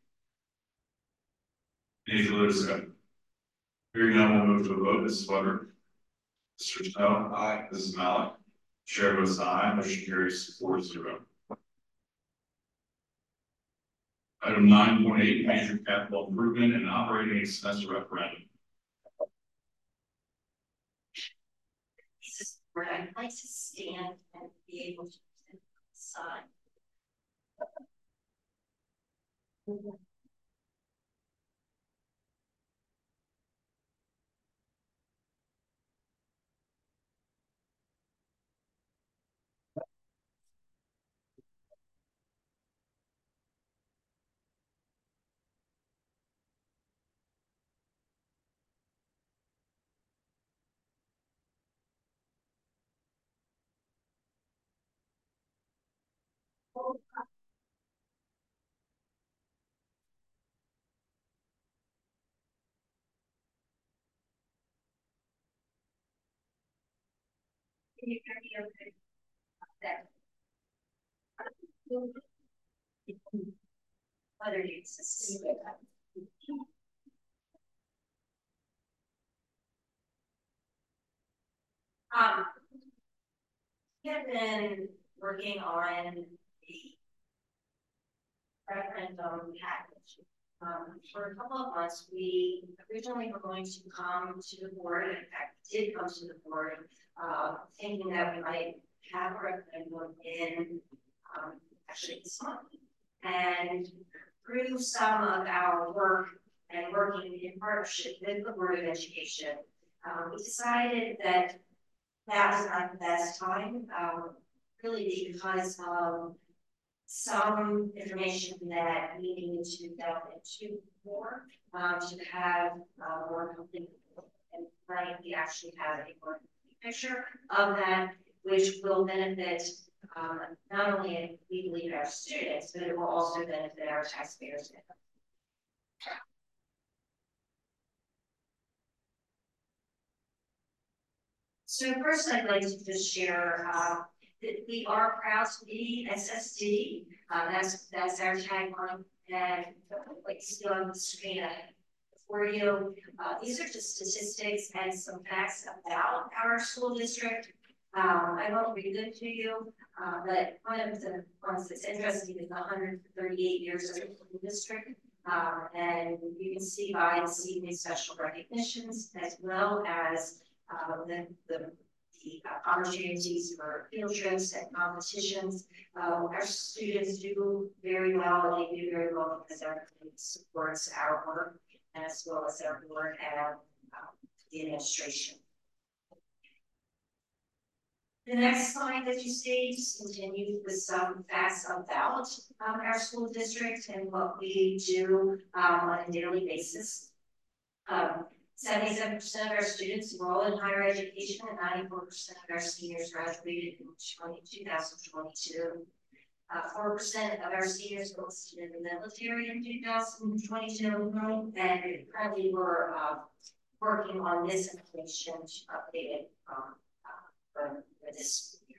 Any further discussion? Hearing none, we'll move to a vote. Missus Weber. Mister Snow. Aye. Missus Malik. Chair votes aye. Motion carries four zero. Item nine point eight, major capital improvement and operating expense referendum. This is where I'd like to stand and be able to present the sign. you can be okay. There. Other uses. Um, we have been working on the referendum package. Um, for a couple of months, we originally were going to come to the board, in fact, did come to the board, uh, thinking that we might have a referendum in um, actually this month. And through some of our work and working in partnership with the Board of Education, um, we decided that that was not the best time, um, really because of some information that we needed to delve into more, um, to have uh, more complete, and right, we actually have a more complete picture of that, which will benefit um, not only, we believe, our students, but it will also benefit our taxpayers. So first, I'd like to just share uh, that we are proud to be S S D. Uh, that's that's our tagline, and like you see on the screen for you. Uh, these are just statistics and some facts about our school district. Um, I won't read them to you, uh, but one of the ones that's interesting is one hundred thirty-eight years of the school district. Um, and you can see by receiving special recognitions as well as uh, the, the, the uh, opportunities for field trips and competitions. Uh, our students do very well. They do very well because our community supports our work as well as our board and um, the administration. The next slide that you see just continues with some facts about um, our school district and what we do um, on a daily basis. Um, seventy-seven percent of our students enroll in higher education and ninety-four percent of our seniors graduated in two thousand twenty-two. four percent uh, of our seniors enlisted in the military in two thousand twenty-two, and currently we're uh, working on this information to update it um, uh, for, for this year.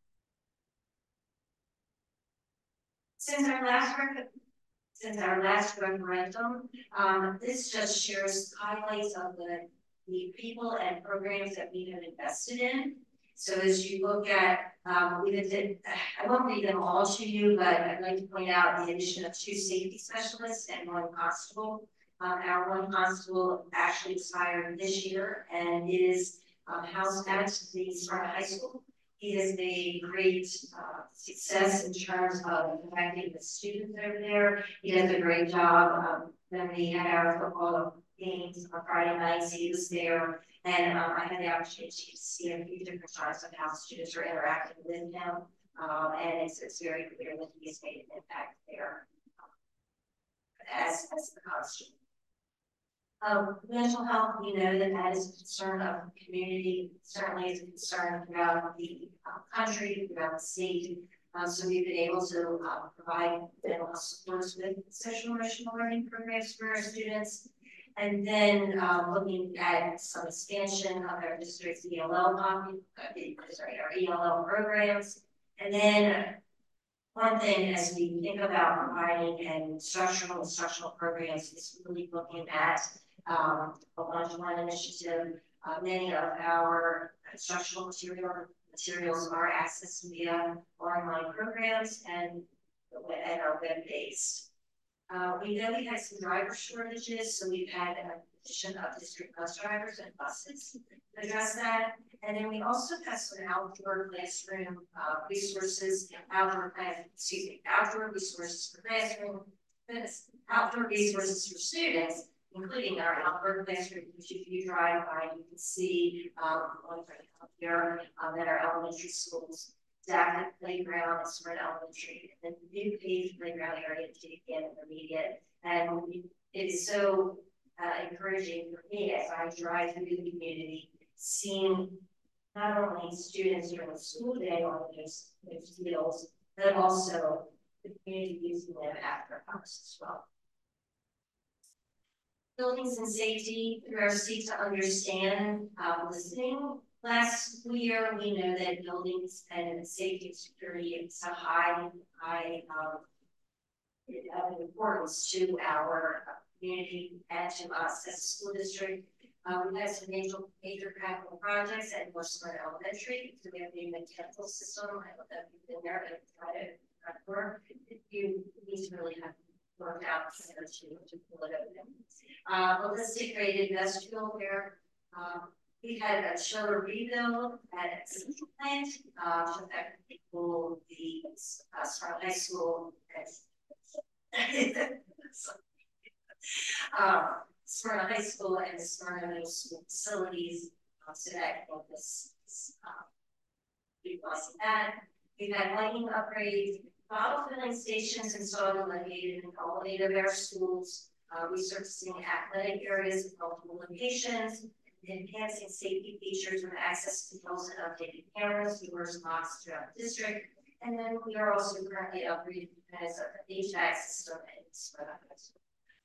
Since our last record, since our last referendum, um, this just shares highlights of the, the people and programs that we have invested in. So as you look at, um, we did, I won't read them all to you, but I'd like to point out the addition of two safety specialists and one constable. Um, our one constable actually was hired this year and is um, housed at the Smyrna High School. He has made great uh, success in terms of affecting the students over there. He does a great job. Um, when we had our football games on Friday nights, he was there. And um, I had the opportunity to see a few different times of how students are interacting with him. Um, and it's, it's very clear that he has made an impact there um, as, as the costume. Um, mental health, we know that that is a concern of the community, certainly is a concern throughout the uh, country, throughout the state. Uh, so we've been able to uh, provide mental health supports with social emotional learning programs for our students. And then um, looking at some expansion of our district's E L L, uh, sorry, our E L L programs. And then one thing as we think about providing and instructional instructional programs is really looking at um, a one-to-one initiative. Uh, many of our instructional material materials are accessed via online programs and, and are web-based. Uh, we know we had some driver shortages, so we've had an addition of district bus drivers and buses to address that. And then we also have some outdoor classroom uh, resources, outdoor class, excuse me, outdoor resources for classroom, outdoor resources for students, including our outdoor classroom, which if you drive by, you can see um, one up here um, at our elementary schools. Active playground at Smyrna Elementary, and then the new paved playground area to again intermediate. And it is so uh, encouraging for me as I drive through the community, seeing not only students during the school day on those, those fields, but also the community using them after hours as well. Buildings and safety, through our Seek to Understand uh, listening last school year, we know that buildings and safety and security is a high, high, um, of importance to our community and to us as a school district. Uh, we have some major, major capital projects at North Smyrna Elementary. So we have the mechanical system. I don't know if you've been there, but try to try to work. You need to really have worked out to, to pull it open. Uh, holistic graded vestibule where um, we had a chiller rebuild at a central plant, uh, to affect people, the uh, Smyrna High School. um, Smyrna High School and the Smyrna Middle School facilities, uh, so that focus is uh, utilizing that. We've had lighting upgrades, bottle filling stations installed and located in all eight of our schools, uh, resurfacing athletic areas in multiple locations, enhancing safety features with access controls and updated cameras, doors, locks throughout the district. And then we are also currently upgrading as a H V A C system in Smyrna High School.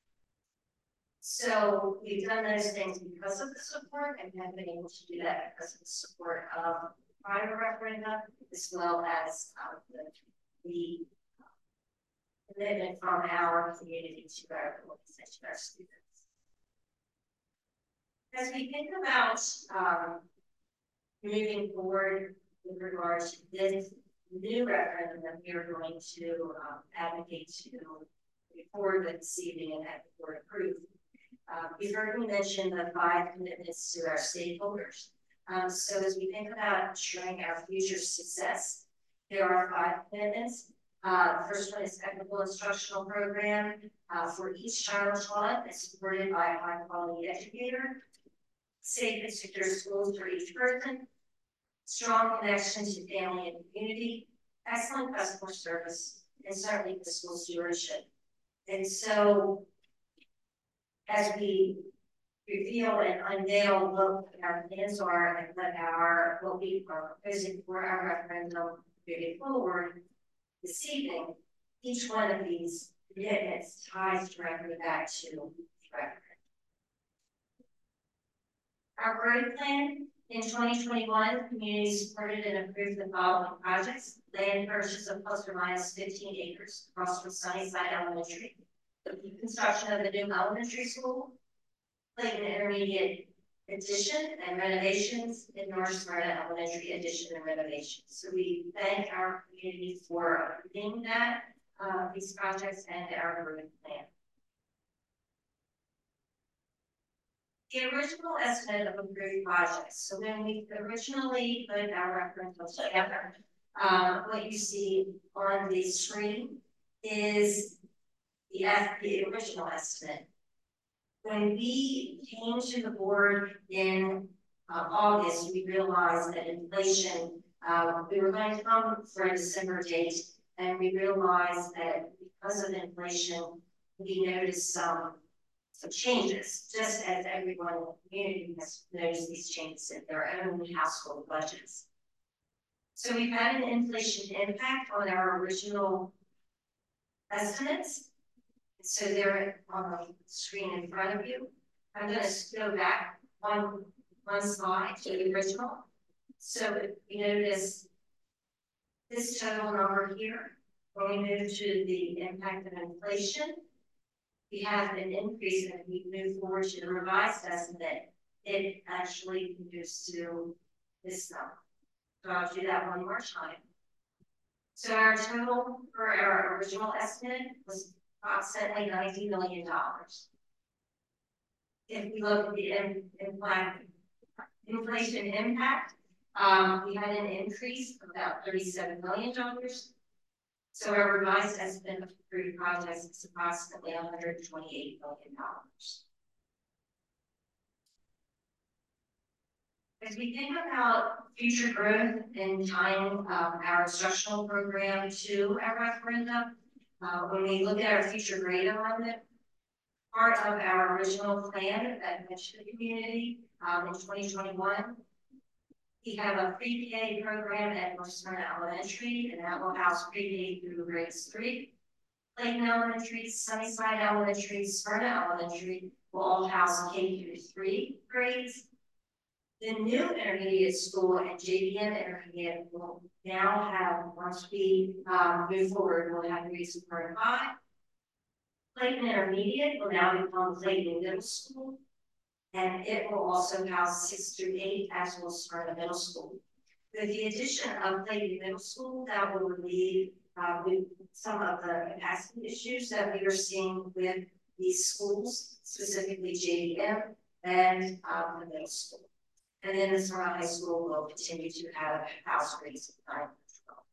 So we've done those things because of the support and have been able to do that because of the support of prior referenda, as well as um, the, the commitment from our community to our employees and to our students. As we think about um, moving forward with regards to this new referendum that we are going to um, advocate to move forward with this evening and have the board approved. Uh, we've heard me mention the five commitments to our stakeholders. Um, so as we think about ensuring our future success, there are five commitments. Uh, the first one is equitable instructional program uh, for each child taught and supported by a high quality educator. Safe and secure schools for each person. Strong connection to family and community. Excellent customer service, and certainly fiscal stewardship. And so as we reveal and unveil what our plans are and what our what we are proposing for our referendum moving forward this evening, each one of these commitments ties directly back to the referendum. Our growth plan in twenty twenty-one, community supported and approved the following projects: land purchase of plus or minus fifteen acres across from Sunnyside Elementary, the construction of the new elementary school, Clayton Intermediate addition and renovations, in North Smyrna Elementary addition and renovations. So we thank our community for approving that, uh, these projects and our growth plan. The original estimate of approved projects. So when we originally put our referendum together, um, what you see on the screen is the, the original estimate. When we came to the board in uh, August, we realized that inflation, uh, we were going to come for a December date, and we realized that because of inflation, we noticed some some changes, just as everyone in the community has noticed these changes in their own household budgets. So we've had an inflation impact on our original estimates. So they're on the screen in front of you. I'm going to go back one, one slide to the original. So if you notice this total number here, when we move to the impact of inflation, we have an increase, and we move forward to the revised estimate, it actually moves to this number. So I'll do that one more time. So our total for our original estimate was approximately ninety million dollars. If we look at the in, in inflation impact, um, we had an increase of about thirty-seven million dollars. So our revised estimate of approved projects is approximately one hundred twenty-eight million dollars. As we think about future growth and tying um, our instructional program to our referendum, uh, when we look at our future grade alignment, part of our original plan that went to the community um, in twenty twenty-one, we have a pre-K program at North Smyrna Elementary, and that will house pre-K through grades three. Clayton Elementary, Sunnyside Elementary, Smyrna Elementary will all house K through three grades. The new intermediate school and J V M intermediate will now have, once we um, move forward, we'll have grades four and five. Clayton Intermediate will now become Clayton Middle School. And it will also house six through eight, as will Smyrna Middle School. With the addition of Clayton Middle School, that will relieve uh, with some of the capacity issues that we are seeing with these schools, specifically J V M and um, the middle school. And then the Smyrna High School will continue to have house grades of nine through twelve.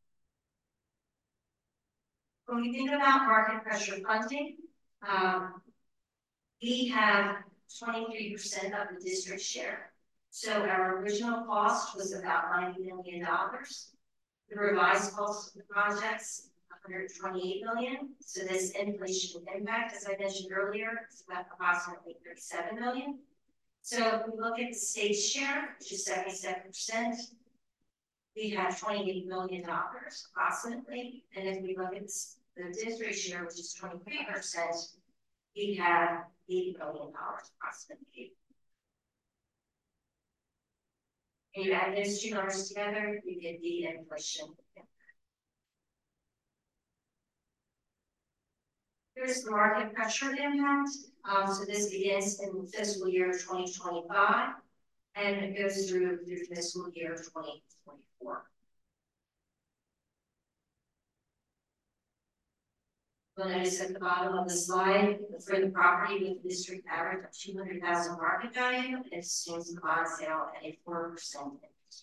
When we think about market pressure funding, um, we have twenty-three percent of the district share. So our original cost was about ninety million dollars. The revised cost of the projects, one hundred twenty-eight million dollars. So this inflation impact, as I mentioned earlier, is about approximately thirty-seven million dollars. So if we look at the state share, which is seventy-seven percent, we have twenty-eight million dollars approximately. And if we look at the district share, which is twenty-three percent, we have eighty million dollars approximately. And you add those two numbers together, you get the inflation. Here's the market pressure impact. Um, so this begins in fiscal year twenty twenty-five and it goes through through fiscal year twenty twenty-four. You'll notice at the bottom of the slide, for the property with district average of two hundred thousand market value, it assumes the bond sale at a four percent interest.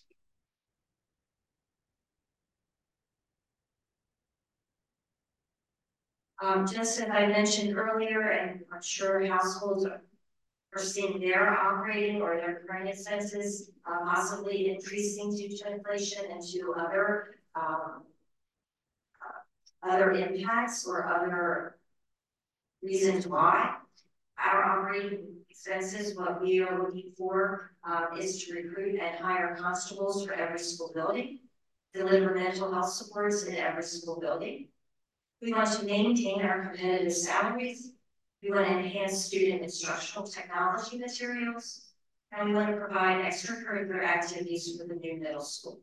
Um, just as I mentioned earlier, and I'm sure households are, are seeing their operating or their current expenses uh, possibly increasing due to inflation and to other um, uh, other impacts or other reasons why. Our operating expenses, what we are looking for uh, is to recruit and hire constables for every school building, deliver mental health supports in every school building. We want to maintain our competitive salaries. We want to enhance student instructional technology materials, and we want to provide extracurricular activities for the new middle school.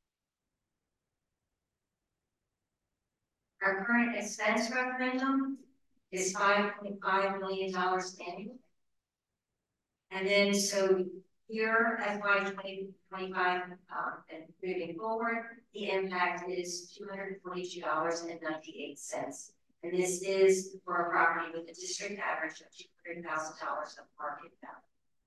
Our current expense referendum is five point five million dollars annually. And then so here, F Y twenty twenty-five um, and moving forward, the impact is two hundred forty-two dollars and ninety-eight cents. And this is for a property with a district average of two hundred thousand dollars of market value.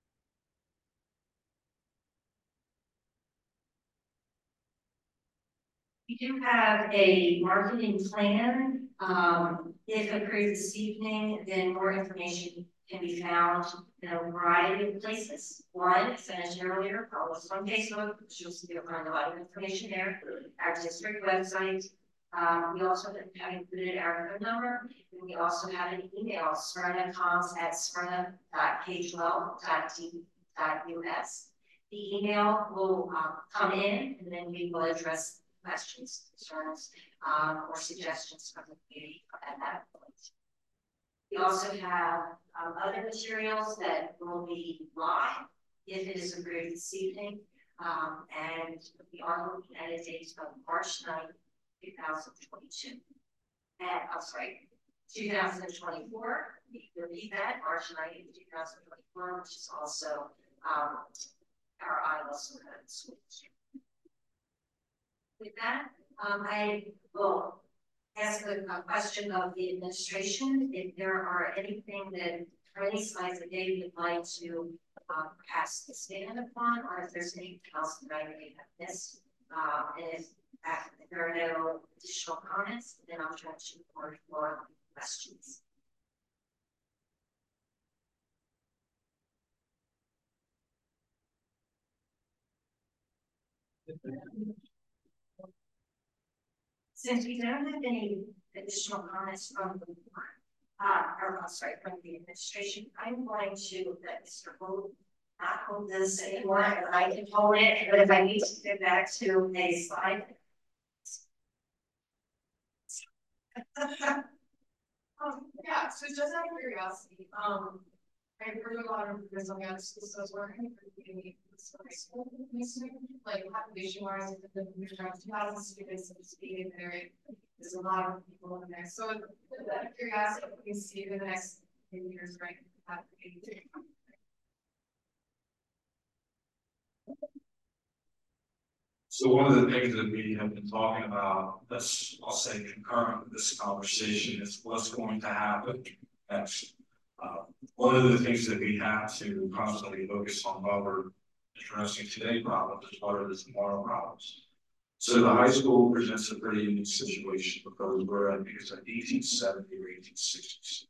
We do have a marketing plan. Um, if approved this evening, then more information can be found in a variety of places. One, as I mentioned earlier, follow us on Facebook, which you'll see you'll find a lot of information there. Our district website. Um, we also have included our phone number. And we also have an email, smyrnacoms at smyrna dot k twelve dot d dot u s. The email will um, come in and then we will address questions, concerns, um, or suggestions from the community at that point. We also have um, other materials that will be live if it is approved this evening. Um, and we are looking at a date of March ninth, two thousand twenty-two. And I'm sorry, two thousand twenty-four. We repeat that, March ninth, two thousand twenty-four, which is also um, our I L S school. With that, um, I will ask a, a question of the administration. If there are anything that, or any slides that they would like to uh, perhaps expand upon, or if there's anything else that I may have missed. Uh, and if, if there are no additional comments, then I'll try to report more questions. Since we don't have any additional comments from the board, uh, or I'm sorry, from the administration, I'm going to let Mister Gould not hold this anymore, and I can hold it, but if I need to get back to a slide. um, yeah, so just out of curiosity, um, I heard a lot of this on the other school stuff working for the community school, like population wise, the two thousand students in the speaking area. There's a lot of people in there. So that curiosity, we see in the next ten years, right? So one of the things that we have been talking about, that's, I'll say concurrent with this conversation, is what's going to happen next. Uh, one of the things that we have to constantly focus on while we're addressing today's problems is what are the tomorrow problems. So the high school presents a pretty unique situation because we're, I think it's like eighteen seventy or eighteen sixty.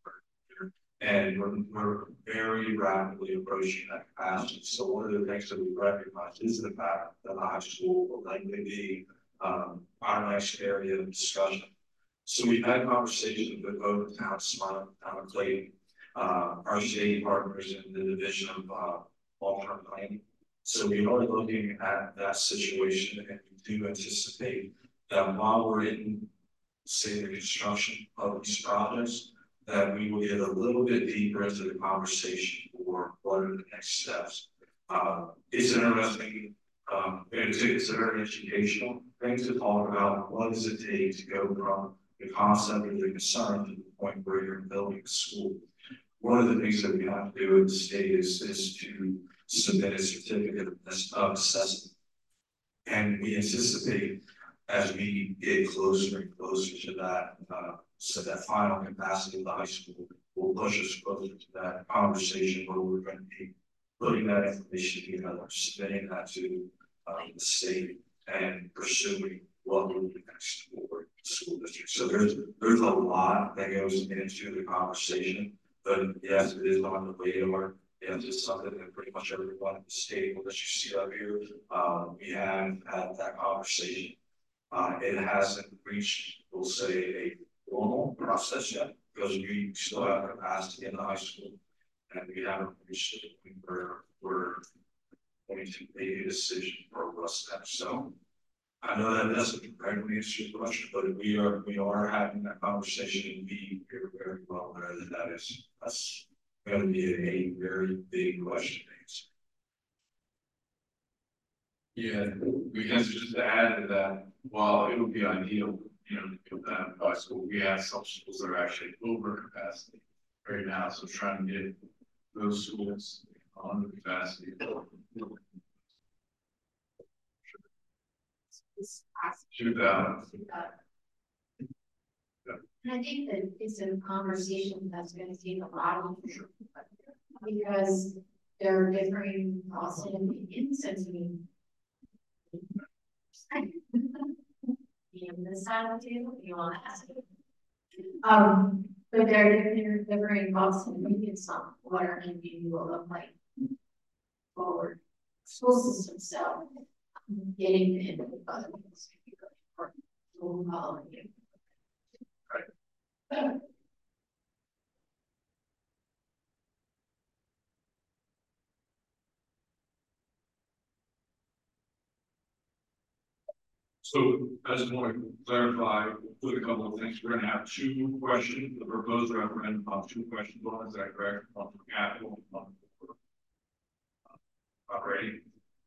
And we're, we're very rapidly approaching that capacity. So one of the things that we recognize is the fact that the high school will likely be um, our next area of discussion. So we've had conversations with both town Smyrna, town Clayton, uh, our state partners in the division of uh, long-term planning. So we are looking at that situation, and we do anticipate that while we're in, say, the construction of these projects, that we will get a little bit deeper into the conversation for what are the next steps. Uh, it's interesting, um, it's, it's a very educational thing to talk about. What does it take to go from the concept or the concern to the point where you're building a school? One of the things that we have to do in the state is, is to submit a certificate of assessment. And we anticipate as we get closer and closer to that, uh, so that final capacity of the high school will push us closer to that conversation where we're going to be putting that information together, submitting that to uh, the state and pursuing what will be next for the school district. So there's there's a lot that goes into the conversation, but yes, it is on the radar. Yes, it's something that pretty much everyone in the state that you see up here, um, we have had that conversation. Uh, it hasn't reached, we'll say, a formal process yet because we still have capacity in the high school and we haven't reached the point where we're going to make a decision for what's next. So I know that doesn't directly answer your question, but we are we are having that conversation and we are very well aware that that is that's going to be a, a very big question to answer. Yeah, we can just to add to that, while it would be ideal, you know, to put that in high school, we have some schools that are actually over capacity right now. So trying to get those schools on the capacity. Shoot down. And I think that it's a conversation that's going to take a lot of because there are differing thoughts and opinions, and we in this side of the table, you want to ask it. Um, but there are differing thoughts and opinions on what our N B U will look like forward school system. So getting the input of other people is going to be really important. We'll follow you. Right. So I just want to clarify with a couple of things. We're going to have two questions. The proposed referendum on two questions. One is that correct? One for capital, one for uh, operating.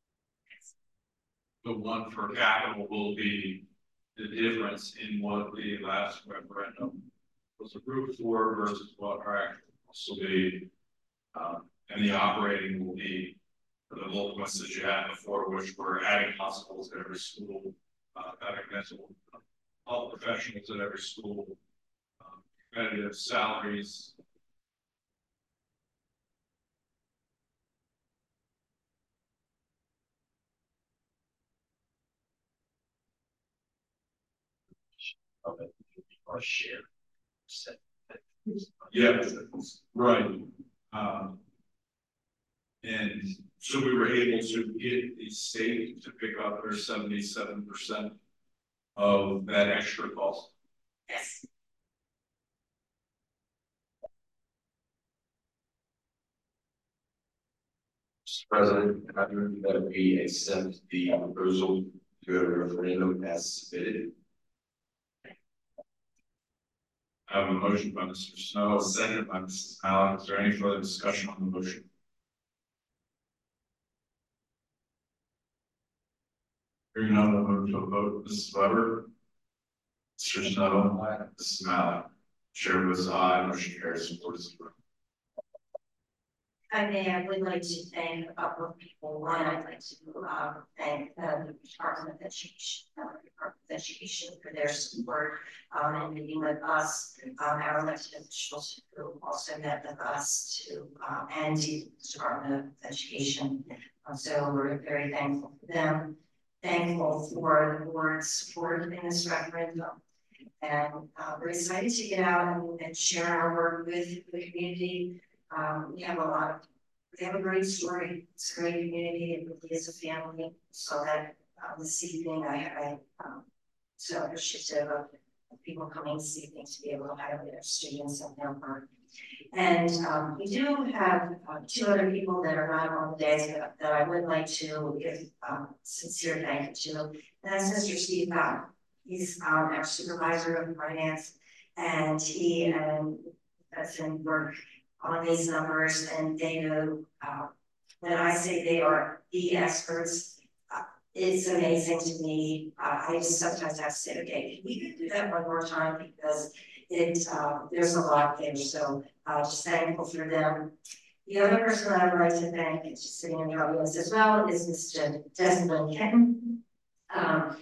The one for capital will be the difference in what the last referendum was approved for versus what our actual costs will be. Um, and the operating will be the multiples that you had before, which we're adding hospitals at every school. Uh, having mental health professionals at every school, um, competitive salaries. Of it, our share. Yeah, right. Um, And so we were able to get the state to pick up their seventy-seven percent of that extra cost. Yes. Mister President, I move that we accept the proposal to go to referendum as submitted. I I have a motion by Mister Snow, a second by Missus Malik. Is there any further discussion on the motion? Hearing none, we'll move to a vote. Missus Weber. Mister Snow. Missus Malik. Chair votes aye. Motion carries four to zero. I may, I would like to thank a couple of people. One, I'd like to um, thank uh, the Department of Education, uh, Department of Education for their support um, and meeting with us, um, our elected officials who also met with us to um, and the Department of Education. Uh, so we're very thankful for them. Thankful for the board's support in this referendum. And uh, we're excited to get out and, and share our work with the community. Um, we have a lot of, we have a great story. It's a great community. It really is a family. So that uh, this evening, I, I um, so appreciative of, of people coming this evening to be able to have their students and their work. And um, we do have uh, two other people that are not on the day that, that I would like to give um, sincere thank you to. And that's Mister Steve Powell. He's um, our supervisor of finance, and he and that's in work on these numbers, and they know uh, when I say they are the experts, uh, it's amazing to me. Uh, I just sometimes have to say, okay, we can do that one more time because it uh, there's a lot there. So uh, just thankful for them. The other person I would like to thank, is just sitting in the audience as well, is Mister Desmond Kenton. Um,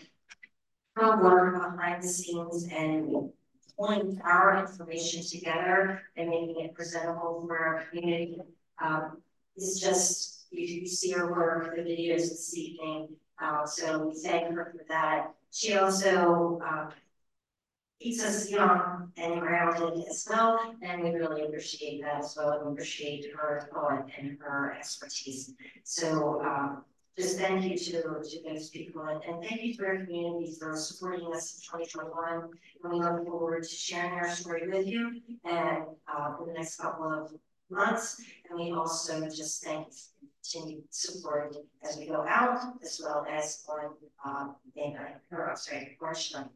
her work behind the scenes and pulling our information together and making it presentable for our community. Um, it's just, you, you see her work, the videos this evening, uh, so we thank her for that. She also uh, keeps us young and grounded as well, and we really appreciate that as well, and appreciate her thought and her expertise. So um, just thank you to, to those people, and, and thank you to our community for supporting us in twenty twenty-one. And we look forward to sharing our story with you and uh, in the next couple of months. And we also just thank you for continued support as we go out, as well as on um, May ninth, or I'm sorry, March ninth.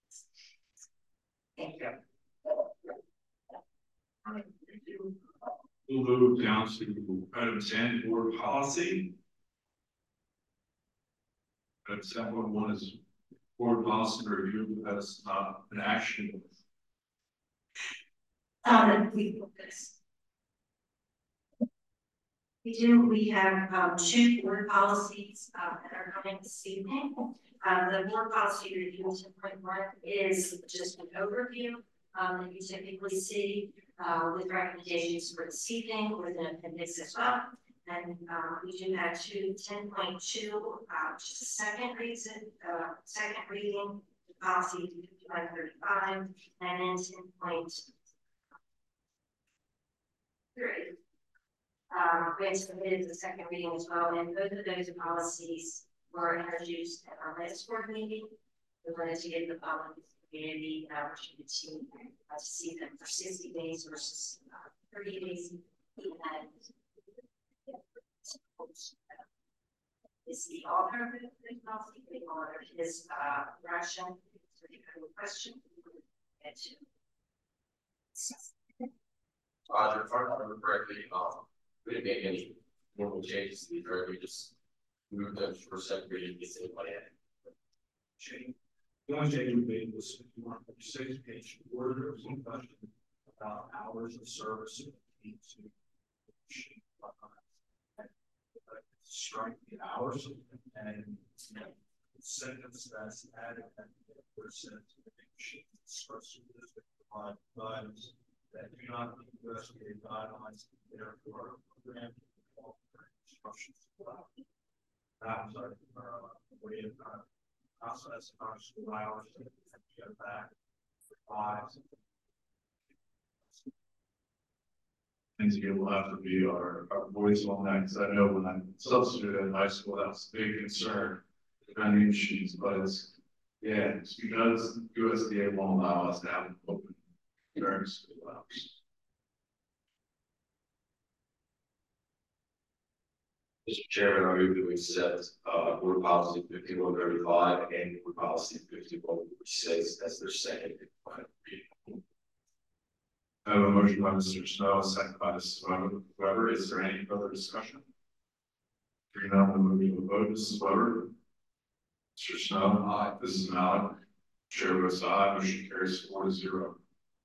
Thank you. We'll move down to item ten, board policy. Item seven point one is board policy review. That's not an action. Um, we focus. We do, we have um, two board policies uh, that are coming this evening. Um, the board policy review ten point one is just an overview um, that you typically see uh, with recommendations for this evening with an appendix as well. And um, we do have two ten point two, uh, which is a second reason, uh, second reading, policy fifty-one thirty-five, and then ten point three. Um, we have submitted the second reading as well, and both of those policies were introduced at our last board meeting. We wanted to give the public community an opportunity uh, to see them for sixty days versus uh, thirty days. And is the author of the policy, the author of his uh, direction. So if you have a question, get to. Roger, if I remember correctly, um, we didn't make any normal changes to the verb, we just moved them for second reading, get to what Change. The only change we made was fifty-one fifty-six page order. There was one question about hours of service. Need to strike the hours and you know, the sentence that's added and percent express provide guidance that do not meet U S D A guidelines, therefore program instructions. That was our uh, way of uh, process our school hours to get back for five. Things you will have to be our, our voice on that, because I know when I substituted in high school, that was a big concern, vending machines, but it's, yeah, it's because U S D A won't allow us to have them open during school hours. Mister Chairman, I move that we accept uh, board policy fifty-one thirty-five and board policy fifty-one forty-six as their second and final reading. I have a motion by Mister Snow, a second by Missus Weber. Weber, is there any further discussion? Hearing none, we'll move to a vote. Missus Weber. Mister Snow. Aye. Missus Malik. Chair votes aye. Motion carries four to zero.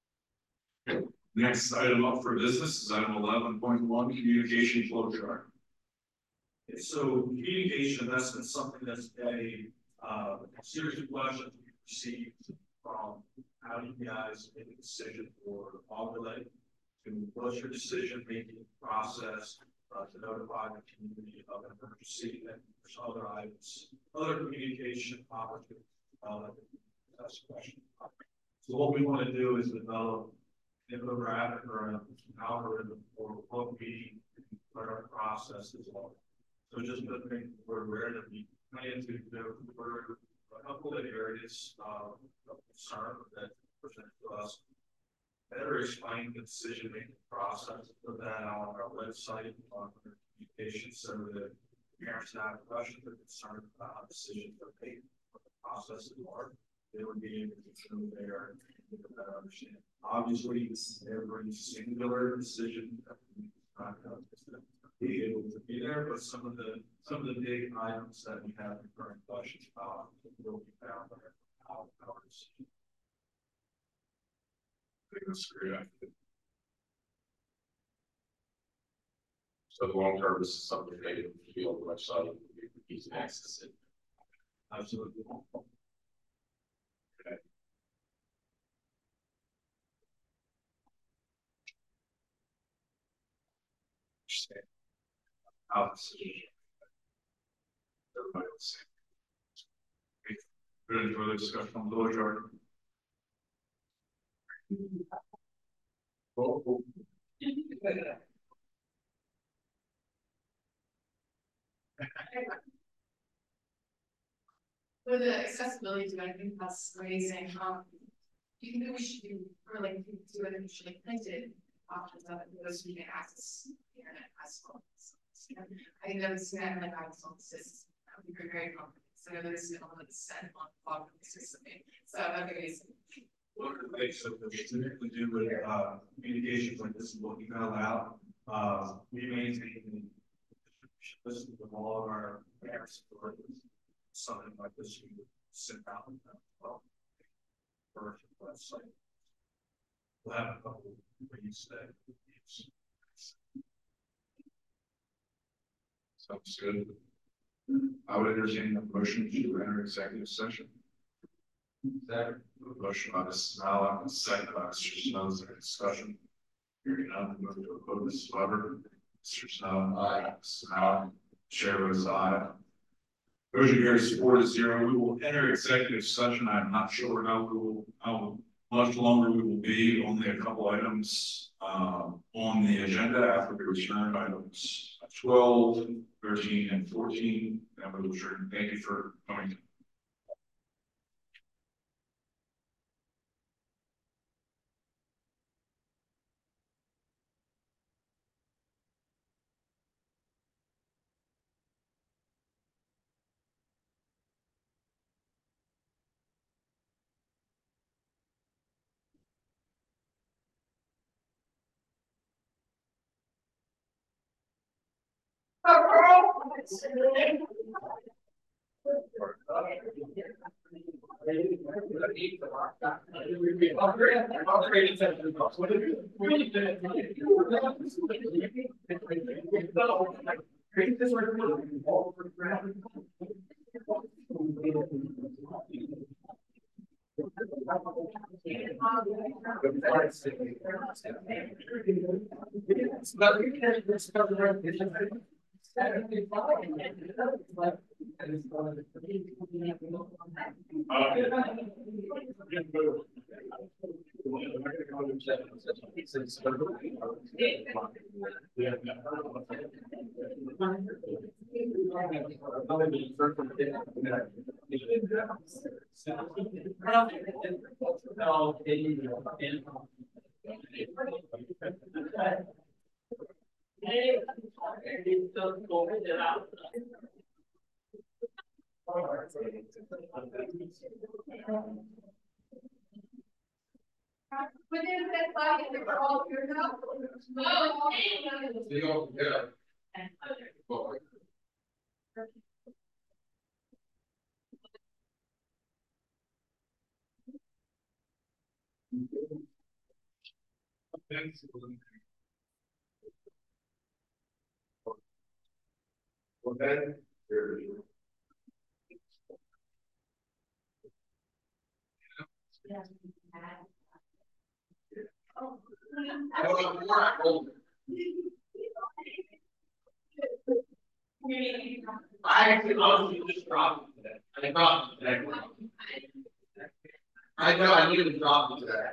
Next item up for business is item eleven point one, communication flow chart. So communication, that's been something that's a uh, series of questions we received from how do you guys make a decision for all relate to what's your decision making process uh, to notify the community of an emergency and there's other items, other communication opportunities. Uh, that's a question. So what we want to do is develop an infographic or an algorithm for what we what our process is all. So just the thing we're aware that we plan to do for a couple of areas uh, of concern that present to us. Better explain the decision making process, put that on our website on our communication so that parents have questions or concerns about how decisions are made, what the process is are. They would be able to show there and get a better understanding. Obviously, every singular decision that we not going to be able to be there, but some of the some of the big items that we have in current questions about will be found there. Our decision. I think that's a great idea. So the long term, this is something that you can be on the website, you can easily access it. Absolutely. Okay. Understand. How decision. Everybody else. Okay. Any further discussion on the lower chart? Oh, oh. For the accessibility to it, I think that's amazing. Um, do you think that we should do, or like, do it, we should like print it options of it, because we can access the internet as well. So, I think that was kind of like I was on this, that would be very comfortable. So there's no one that's set on bottom of the system. So that'd be amazing. One of the things that we typically do with uh, communications like this is what we got out. Uh, we maintain the list of all of our parents or something like this. We would send out and well, first website. We'll have a couple of things that Sounds good. I would entertain a motion to enter executive session. Second. Motion by Missus Malik, second by Mister Snow. Is there discussion? Hearing none, move to a vote. Missus Weber. Mister Snow. Aye. Missus Malik. Chair votes aye. Motion carries four to zero. We will enter executive session. I'm not sure how we will, how much longer we will be. Only a couple items um, on the agenda after we return. Items twelve, thirteen, and fourteen. And we will return. Thank you for coming. Within that body, they're all your help. No. You know, yeah. Well, then, there you I actually honestly just dropped it today. I dropped it today. I know I needed to drop it today.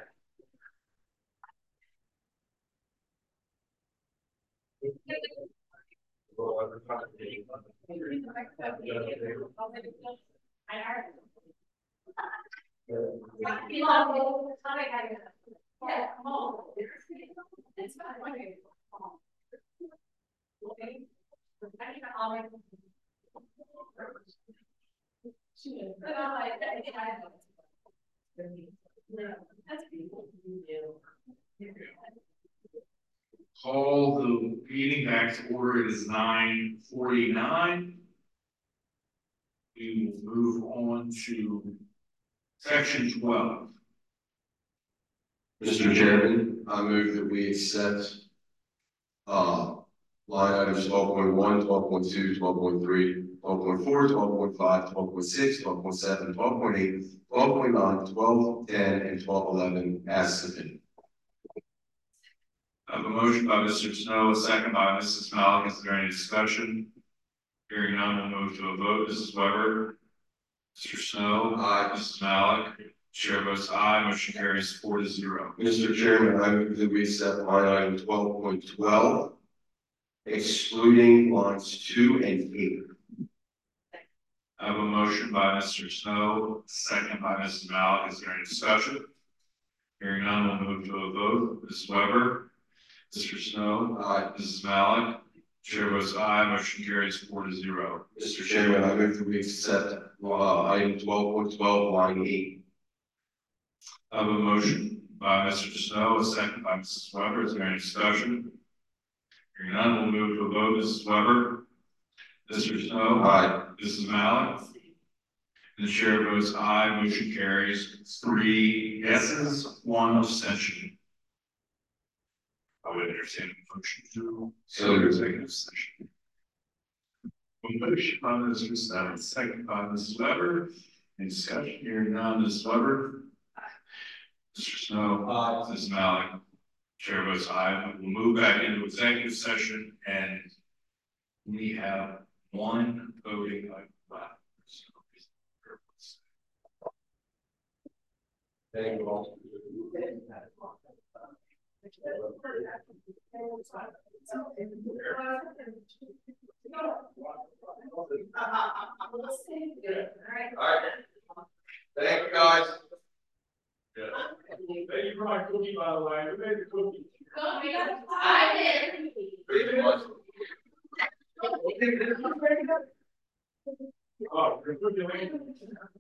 Call the meeting back to order. It is nine forty-nine. We will move on to section twelve. Mister Chairman, I move that we accept uh line items twelve point one, twelve point two, twelve point three, twelve point four, twelve point five, twelve point six, twelve point seven, twelve point eight, twelve point nine, twelve, ten, and twelve eleven as submitted. I have a motion by Mister Snow, a second by Missus Malik. Is there any discussion? Hearing none, we'll move to a vote. Missus Weber. Mister Snow. Aye. Missus Malik. Chair votes aye. Motion carries four to zero. Mister Chairman, I move that we accept line item twelve point twelve, excluding lines two and eight. I have a motion by Mister Snow, second by Missus Malik. Is there any discussion? Hearing none, we'll move to a vote. Missus Weber. Mister Snow. Aye. Missus Malik. Chair votes aye. Motion carries four to zero. Mister Chairman, I move that we accept uh, item twelve point twelve, line eight. I have a motion by Mister Snow, a second by Missus Weber. Is there any discussion? Hearing none, we'll move to a vote. Missus Weber. Mister Snow. Aye. Missus Malik. The chair votes aye. Motion carries three yeses, one abstention. I would entertain a motion to So enter executive session. A motion by Mister Snow, second by Missus Weber. Any discussion? Hearing none. Missus Weber. Mister Snow. Aye. Missus Malik. Chair votes aye. We'll move back into executive session, and we have one voting item left. Thank you all. All right. Thank you, guys. Yeah. Thank you for my cookie, by the way. Who made the cookie? I did. Pretty much. Oh, you're cooking.